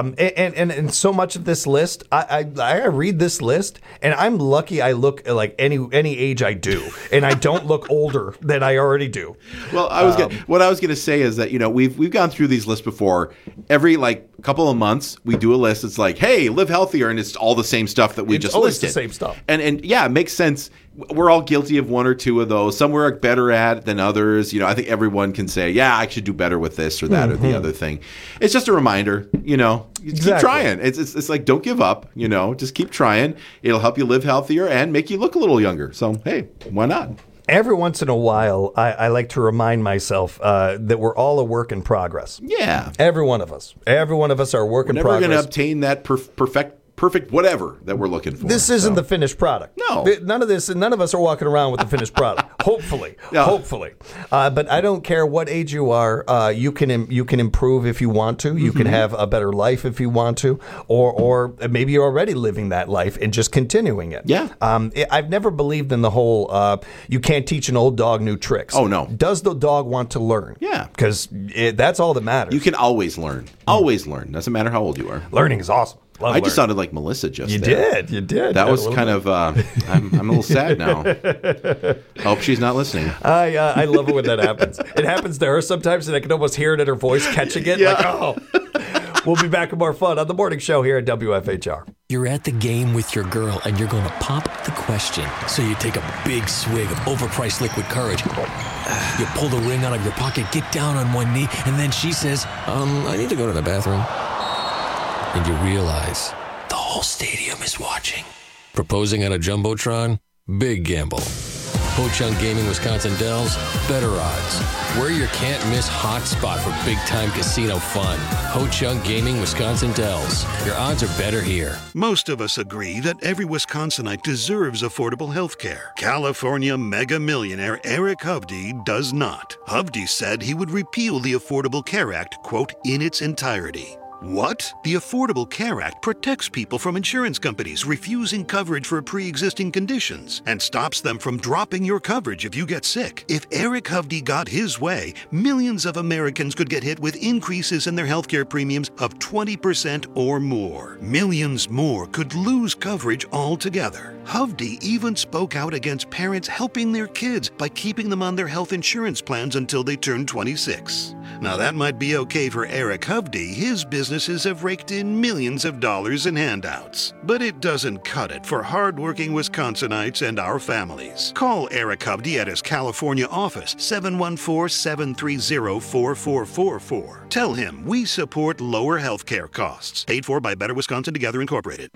And so much of this list, I read this list, and I'm lucky I look like any age I do, and I don't look older than I already do. Well, what I was going to say is that we've gone through these lists before. Every couple of months, we do a list. It's like, hey, live healthier, and it's all the same stuff that we just listed. It's the same stuff. And yeah, it makes sense. We're all guilty of one or two of those. Some we're better at than others. I think everyone can say, yeah, I should do better with this or that or the other thing. It's just a reminder, keep trying. It's like, don't give up, just keep trying. It'll help you live healthier and make you look a little younger. So, hey, why not? Every once in a while, I like to remind myself that we're all a work in progress. Yeah. Every one of us. Every one of us are a work in progress. We're never going to obtain that perfect whatever that we're looking for. This isn't the finished product. No. None of us are walking around with the finished product. Hopefully. No. Hopefully. But I don't care what age you are. You can improve if you want to. You can have a better life if you want to. Or maybe you're already living that life and just continuing it. Yeah. I've never believed in the whole you can't teach an old dog new tricks. Oh, no. Does the dog want to learn? Yeah. Because that's all that matters. You can always learn. Always learn. Doesn't matter how old you are. Learning is awesome. I just sounded like Melissa just You there. did. You did. That was kind of, I'm a little sad now. Hope she's not listening. I love it when that happens. It happens to her sometimes, and I can almost hear it in her voice catching it. Yeah. Like, oh. We'll be back with more fun on the morning show here at WFHR. You're at the game with your girl, and you're going to pop the question. So you take a big swig of overpriced liquid courage. You pull the ring out of your pocket, get down on one knee, and then she says, I need to go to the bathroom. And you realize the whole stadium is watching. Proposing on a Jumbotron? Big gamble. Ho-Chunk Gaming Wisconsin Dells? Better odds. We're your can't-miss hot spot for big-time casino fun. Ho-Chunk Gaming Wisconsin Dells. Your odds are better here. Most of us agree that every Wisconsinite deserves affordable health care. California mega millionaire Eric Hovde does not. Hovde said he would repeal the Affordable Care Act, quote, in its entirety. What? The Affordable Care Act protects people from insurance companies refusing coverage for pre-existing conditions and stops them from dropping your coverage if you get sick. If Eric Hovde got his way, millions of Americans could get hit with increases in their healthcare premiums of 20% or more. Millions more could lose coverage altogether. Hovde even spoke out against parents helping their kids by keeping them on their health insurance plans until they turn 26. Now that might be okay for Eric Hovde. His businesses have raked in millions of dollars in handouts. But it doesn't cut it for hardworking Wisconsinites and our families. Call Eric Hovde at his California office, 714-730-4444. Tell him we support lower health care costs. Paid for by Better Wisconsin Together Incorporated.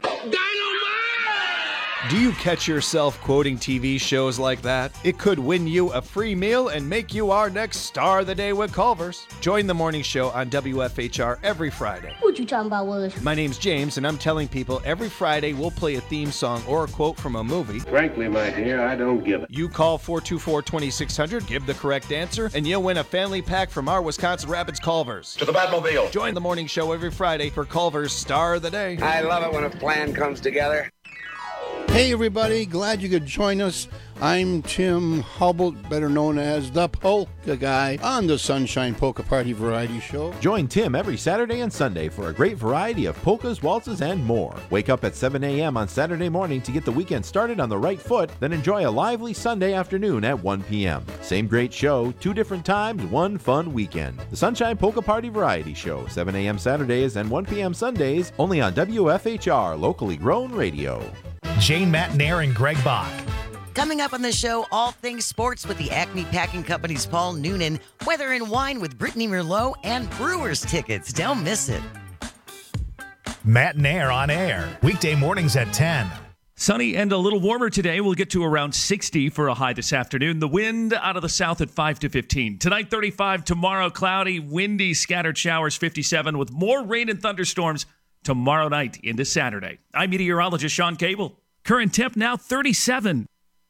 Do you catch yourself quoting TV shows like that? It could win you a free meal and make you our next star of the day with Culver's. Join the morning show on WFHR every Friday. What you talking about, Willis? My name's James, and I'm telling people every Friday we'll play a theme song or a quote from a movie. Frankly, my dear, I don't give it. You call 424-2600, give the correct answer, and you'll win a family pack from our Wisconsin Rapids Culver's. To the Batmobile. Join the morning show every Friday for Culver's Star of the Day. I love it when a plan comes together. Hey everybody, glad you could join us. I'm Tim Hubble, better known as the Polka Guy, on the Sunshine Polka Party Variety Show. Join Tim every Saturday and Sunday for a great variety of polkas, waltzes, and more. Wake up at 7 a.m. on Saturday morning to get the weekend started on the right foot, then enjoy a lively Sunday afternoon at 1 p.m. Same great show, 2 different times, one fun weekend. The Sunshine Polka Party Variety Show, 7 a.m. Saturdays and 1 p.m. Sundays, only on WFHR, locally grown radio. Jane Matnair and Greg Bach. Coming up on the show, all things sports with the Acme Packing Company's Paul Noonan, weather and wine with Brittany Merlot, and Brewers tickets. Don't miss it. Matnair on air, weekday mornings at 10. Sunny and a little warmer today. We'll get to around 60 for a high this afternoon. The wind out of the south at 5 to 15. Tonight, 35. Tomorrow, cloudy, windy, scattered showers, 57, with more rain and thunderstorms tomorrow night into Saturday. I'm meteorologist Sean Cable. Current temp now 37.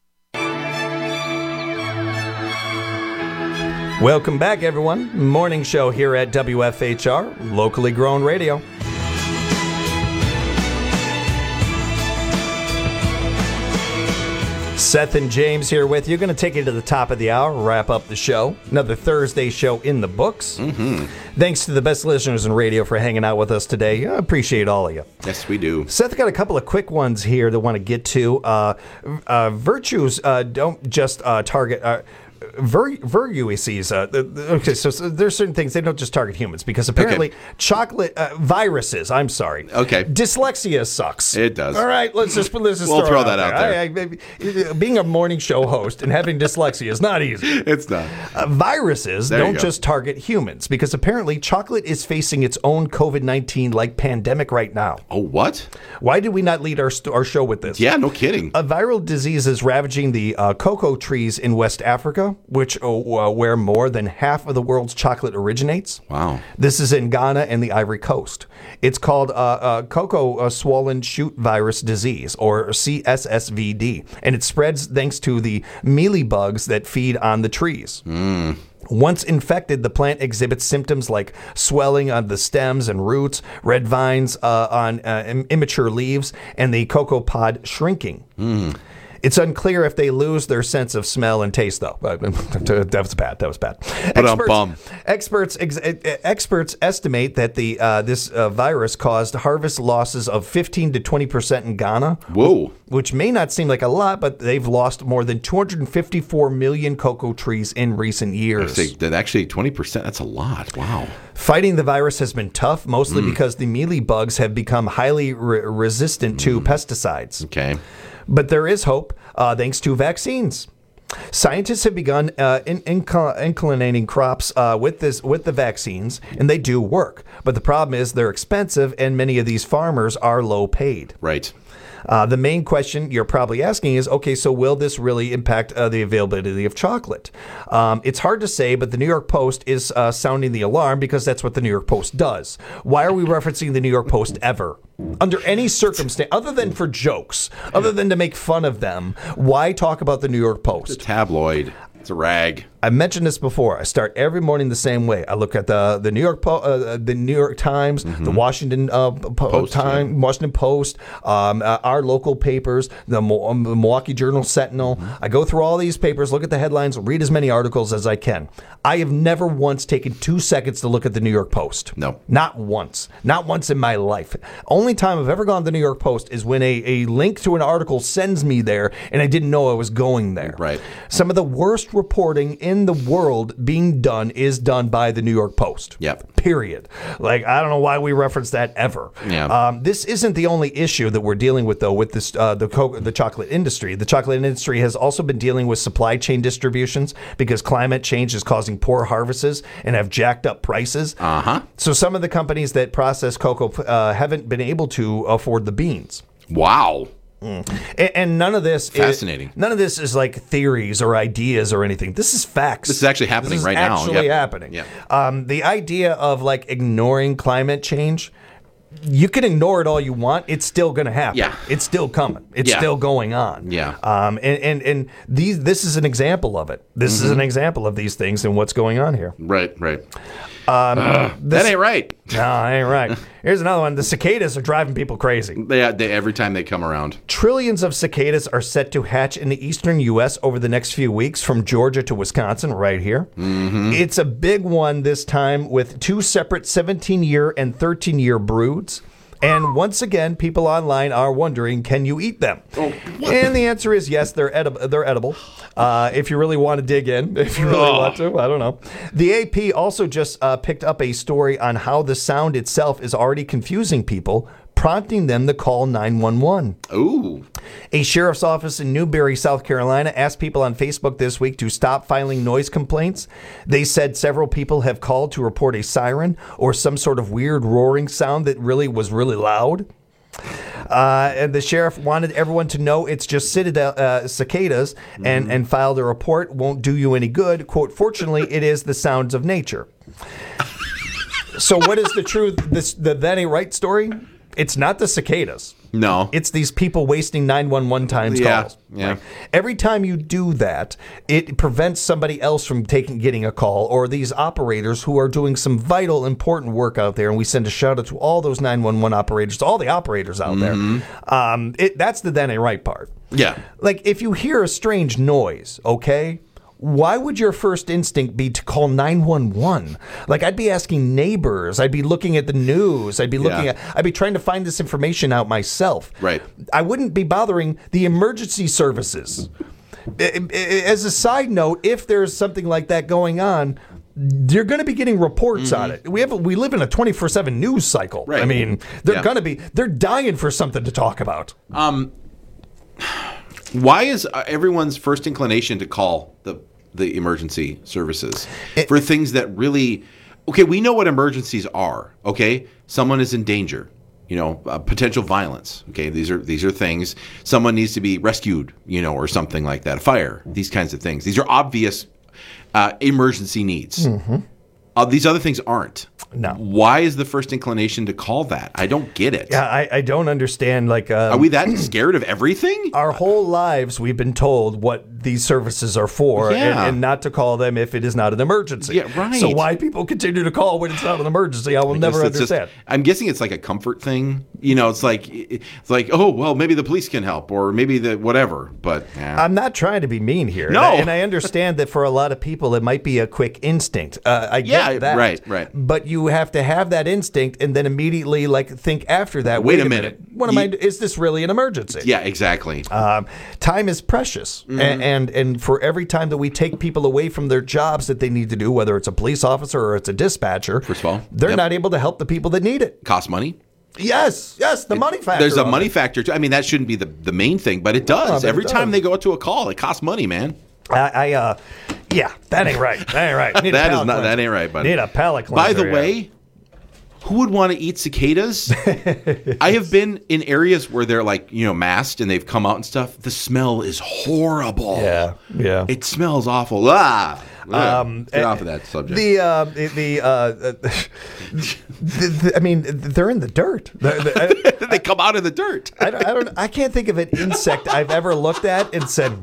Welcome back, everyone. Morning show here at WFHR, locally grown radio. Seth and James here with you. Going to take you to the top of the hour, wrap up the show. Another Thursday show in the books. Mm-hmm. Thanks to the best listeners in radio for hanging out with us today. I appreciate all of you. Yes, we do. Seth, got a couple of quick ones here that I want to get to. Virtues don't just target... viruses. Okay, so there's certain things they don't just target humans because apparently chocolate viruses. I'm sorry. Okay. Dyslexia sucks. It does. All right, let's just we'll throw that out there. Being a morning show host and having dyslexia is not easy. It's not. Viruses don't just target humans because apparently chocolate is facing its own COVID-19 like pandemic right now. Oh, what? Why did we not lead our show with this? Yeah, no kidding. A viral disease is ravaging the cocoa trees in West Africa, which where more than half of the world's chocolate originates. Wow. This is in Ghana and the Ivory Coast. It's called cocoa swollen shoot virus disease, or CSSVD, and it spreads thanks to the mealybugs that feed on the trees. Once infected, the plant exhibits symptoms like swelling on the stems and roots, red vines on immature leaves, and the cocoa pod shrinking. It's unclear if they lose their sense of smell and taste, though. That was bad. That was bad. Experts estimate that this virus caused harvest losses of 15 to 20% in Ghana. Whoa. Which may not seem like a lot, but they've lost more than 254 million cocoa trees in recent years. Actually, 20%, that's a lot. Wow. Fighting the virus has been tough, mostly because the mealybugs have become highly resistant to pesticides. Okay. But there is hope thanks to vaccines. Scientists have begun inclinating crops with the vaccines, and they do work. But the problem is they're expensive, and many of these farmers are low paid. Right. The main question you're probably asking is, okay, so will this really impact the availability of chocolate? It's hard to say, but the New York Post is sounding the alarm because that's what the New York Post does. Why are we referencing the New York Post ever? Under any circumstance, other than for jokes, other than to make fun of them, why talk about the New York Post? It's a tabloid. It's a rag. I've mentioned this before. I start every morning the same way. I look at the New York Times, the Washington Post, Washington Post, our local papers, the Milwaukee Journal Sentinel. I go through all these papers, look at the headlines, read as many articles as I can. I have never once taken 2 seconds to look at the New York Post. No. Not once. Not once in my life. Only time I've ever gone to the New York Post is when a link to an article sends me there and I didn't know I was going there. Right. Some of the worst reporting in the world being done is done by the New York Post. Yep. Period. Like, I don't know why we reference that ever. Yeah. This isn't the only issue that we're dealing with, though, with this the chocolate industry. The chocolate industry has also been dealing with supply chain distributions because climate change is causing poor harvests and have jacked up prices. So some of the companies that process cocoa haven't been able to afford the beans. Wow. And none of this fascinating. None of this is like theories or ideas or anything. This is facts. This is actually happening right now. Actually happening. Yep. The idea of like ignoring climate change, you can ignore it all you want. It's still going to happen. Yeah. It's still coming. It's still going on. Yeah. And this is an example of it. This is an example of these things and what's going on here. Right. That ain't right. No, ain't right. Here's another one. The cicadas are driving people crazy. They every time they come around. Trillions of cicadas are set to hatch in the eastern U.S. over the next few weeks from Georgia to Wisconsin, right here. It's a big one this time with 2 separate 17-year and 13-year broods. And once again, people online are wondering, can you eat them? And the answer is yes, they're edible. If you really want to dig in, if you really want to, I don't know. The AP also just picked up a story on how the sound itself is already confusing people, prompting them to call 911. Ooh. A sheriff's office in Newberry, South Carolina, asked people on Facebook this week to stop filing noise complaints. They said several people have called to report a siren or some sort of weird roaring sound that was really loud. And the sheriff wanted everyone to know it's just cicadas and filed a report. Won't do you any good. Quote, fortunately, it is the sounds of nature. So what is the truth? The That Ain't Right story? It's not the cicadas. No. It's these people wasting 911 calls. Yeah. Right? Every time you do that, it prevents somebody else from getting a call, or these operators who are doing some vital, important work out there. And we send a shout out to all those 911 operators, to all the operators out there. That's the That Ain't Right part. Yeah. Like, if you hear a strange noise, okay, why would your first instinct be to call 911? Like, I'd be asking neighbors. I'd be looking at the news. I'd be trying to find this information out myself. Right. I wouldn't be bothering the emergency services. as a side note, if there's something like that going on, you're going to be getting reports on it. We live in a 24/7 news cycle. Right. I mean, they're dying for something to talk about. Why is everyone's first inclination to call the emergency services for things that really? Okay, we know what emergencies are. Okay, someone is in danger. Potential violence. Okay, these are things. Someone needs to be rescued. Or something like that. A fire. These kinds of things. These are obvious emergency needs. These other things aren't. No. Why is the first inclination to call that? I don't get it. Yeah, I don't understand. Are we that scared of everything? Our whole lives, we've been told what these services are for, and not to call them if it is not an emergency. Yeah, right. So why people continue to call when it's not an emergency, I will never understand. I'm guessing it's like a comfort thing. It's like, oh, well, maybe the police can help, or maybe the whatever. But I'm not trying to be mean here. No. And I understand that for a lot of people, it might be a quick instinct. I get that. Right. But you have to have that instinct and then immediately think after that. Wait a minute. Is this really an emergency? Yeah, exactly. Time is precious. And for every time that we take people away from their jobs that they need to do, whether it's a police officer or it's a dispatcher, first of all, they're not able to help the people that need it. Cost money. Yes, the money factor. There's a money factor too. I mean, that shouldn't be the main thing, but it does. Every time they go out to a call, it costs money, man. Yeah, that ain't right. That ain't right. That ain't right, buddy. Need a palate cleanser. By the way, who would want to eat cicadas? I have been in areas where they're masked and they've come out and stuff. The smell is horrible. Yeah. It smells awful. Get off of that subject. I mean, they're in the dirt. They come out of the dirt. I can't think of an insect I've ever looked at and said,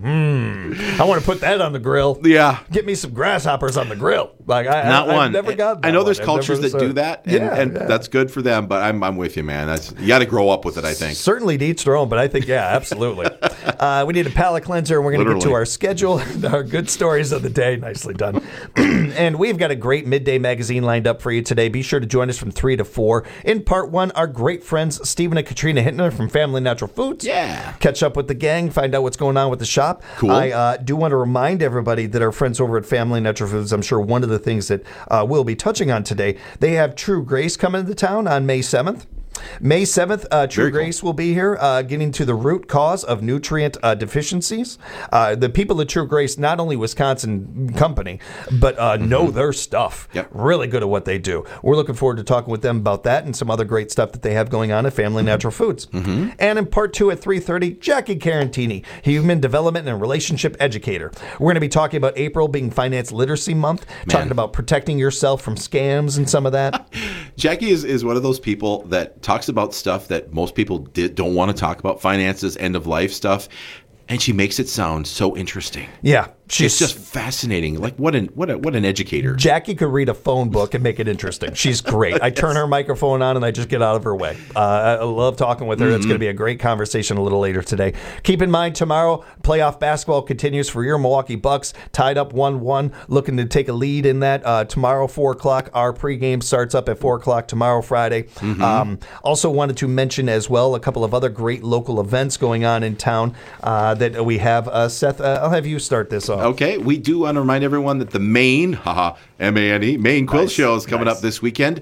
I want to put that on the grill. Yeah. Get me some grasshoppers on the grill. I've never got that. I know there's cultures that do that, and that's good for them, but I'm with you, man. You got to grow up with it, I think. Certainly to each their own, but I think, absolutely. We need a palate cleanser, and we're going to get to our schedule, our good stories of the day. Nicely done. And we've got a great midday magazine lined up for you today. Be sure to join us from 3 to 4. In part 1, our great friends Stephen and Katrina Hittner from Family Natural Foods. Yeah. Catch up with the gang, find out what's going on with the shop. Cool. I do want to remind everybody that our friends over at Family Natural Foods, I'm sure one of the things that we'll be touching on today, they have True Grace coming to town on May 7th. May 7th, True Grace will be here, getting to the root cause of nutrient deficiencies. The people at True Grace, not only Wisconsin company, but know their stuff. Yep. Really good at what they do. We're looking forward to talking with them about that and some other great stuff that they have going on at Family Natural Foods. And in part 2 at 3:30, Jackie Carantini, Human Development and Relationship Educator. We're going to be talking about April being Finance Literacy Month, talking about protecting yourself from scams and some of that. Jackie is one of those people that talks about stuff that most people don't want to talk about, finances, end of life stuff, and she makes it sound so interesting. Yeah. It's just fascinating. Like what an educator. Jackie could read a phone book and make it interesting. She's great. I turn her microphone on and I just get out of her way. I love talking with her. It's going to be a great conversation a little later today. Keep in mind, tomorrow, playoff basketball continues for your Milwaukee Bucks, tied up 1-1, looking to take a lead in that. Tomorrow, 4 o'clock, our pregame starts up at 4 o'clock tomorrow, Friday. Also wanted to mention as well a couple of other great local events going on in town that we have. Seth, I'll have you start this off. Okay, we do want to remind everyone that the Maine, M-A-N-E, Maine Quilt Show is coming up this weekend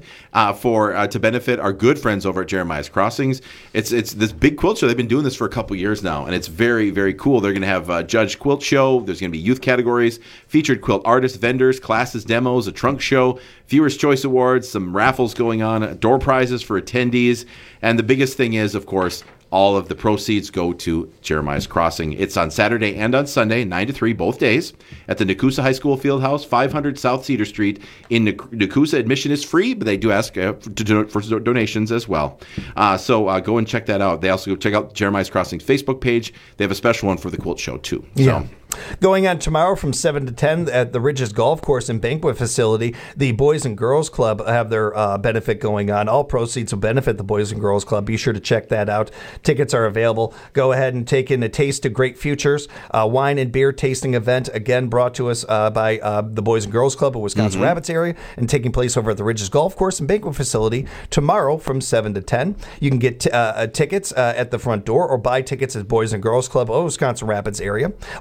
to benefit our good friends over at Jeremiah's Crossings. It's this big quilt show. They've been doing this for a couple years now, and it's very, very cool. They're going to have a judge quilt show. There's going to be youth categories, featured quilt artists, vendors, classes, demos, a trunk show, Viewers' Choice Awards, some raffles going on, door prizes for attendees, and the biggest thing is, of course, all of the proceeds go to Jeremiah's Crossing. It's on Saturday and on Sunday, 9 to 3, both days, at the Nakusa High School Fieldhouse, 500 South Cedar Street. In Nakusa, admission is free, but they do ask for donations as well. So go and check that out. They also go check out Jeremiah's Crossing's Facebook page. They have a special one for the quilt show, too. Yeah. Going on tomorrow from 7 to 10 at the Ridges Golf Course and Banquet Facility, the Boys and Girls Club have their benefit going on. All proceeds will benefit the Boys and Girls Club. Be sure to check that out. Tickets are available. Go ahead and take in a Taste of Great Futures, wine and beer tasting event, again brought to us by the Boys and Girls Club of Wisconsin Rapids area and taking place over at the Ridges Golf Course and Banquet Facility tomorrow from 7 to 10. You can get tickets at the front door or buy tickets at Boys and Girls Club of Wisconsin Rapids area or Rich's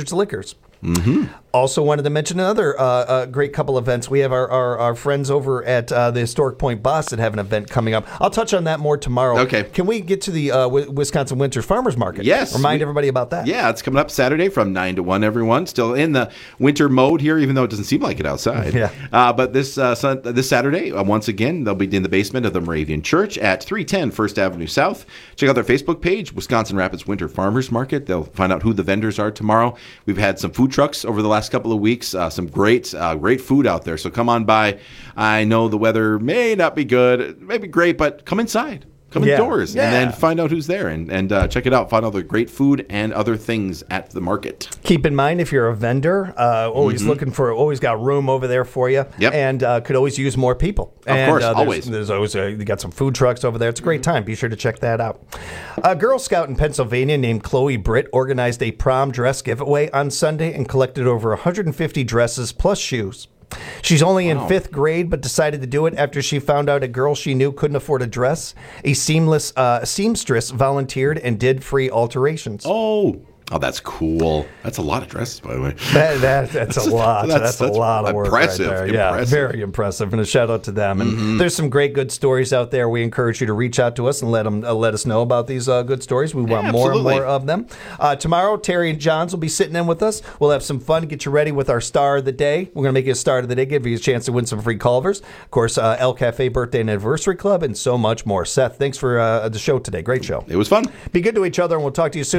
Richard's Liquors. Mm-hmm. Also wanted to mention another great couple events. We have our friends over at the Historic Point Boston have an event coming up. I'll touch on that more tomorrow. Okay. Can we get to the Wisconsin Winter Farmers Market? Yes. Remind everybody about that. Yeah, it's coming up Saturday from 9 to 1, everyone. Still in the winter mode here, even though it doesn't seem like it outside. Yeah. But this Saturday, once again, they'll be in the basement of the Moravian Church at 310 First Avenue South. Check out their Facebook page, Wisconsin Rapids Winter Farmers Market. They'll find out who the vendors are tomorrow. We've had some food trucks over the last couple of weeks. Some great food out there. So come on by. I know the weather may not be good, it may be great, but come inside. Come indoors and then find out who's there and check it out. Find all the great food and other things at the market. Keep in mind, if you're a vendor, always got room over there for you. Yep. And could always use more people. Of course, always. There's always you got some food trucks over there. It's a great time. Be sure to check that out. A Girl Scout in Pennsylvania named Chloe Britt organized a prom dress giveaway on Sunday and collected over 150 dresses plus shoes. She's only in 5th grade, but decided to do it after she found out a girl she knew couldn't afford a dress. A seamstress volunteered and did free alterations. Oh, that's cool. That's a lot of dresses, by the way. That's a lot. That's a lot of work impressive, right there. Yeah, very impressive. And a shout out to them. And there's some great good stories out there. We encourage you to reach out to us and let us know about these good stories. We want more and more of them. Tomorrow, Terry and Johns will be sitting in with us. We'll have some fun. Get you ready with our Star of the Day. We're going to make you a Star of the Day, give you a chance to win some free Culvers. Of course, El Cafe Birthday and Anniversary Club, and so much more. Seth, thanks for the show today. Great show. It was fun. Be good to each other, and we'll talk to you soon.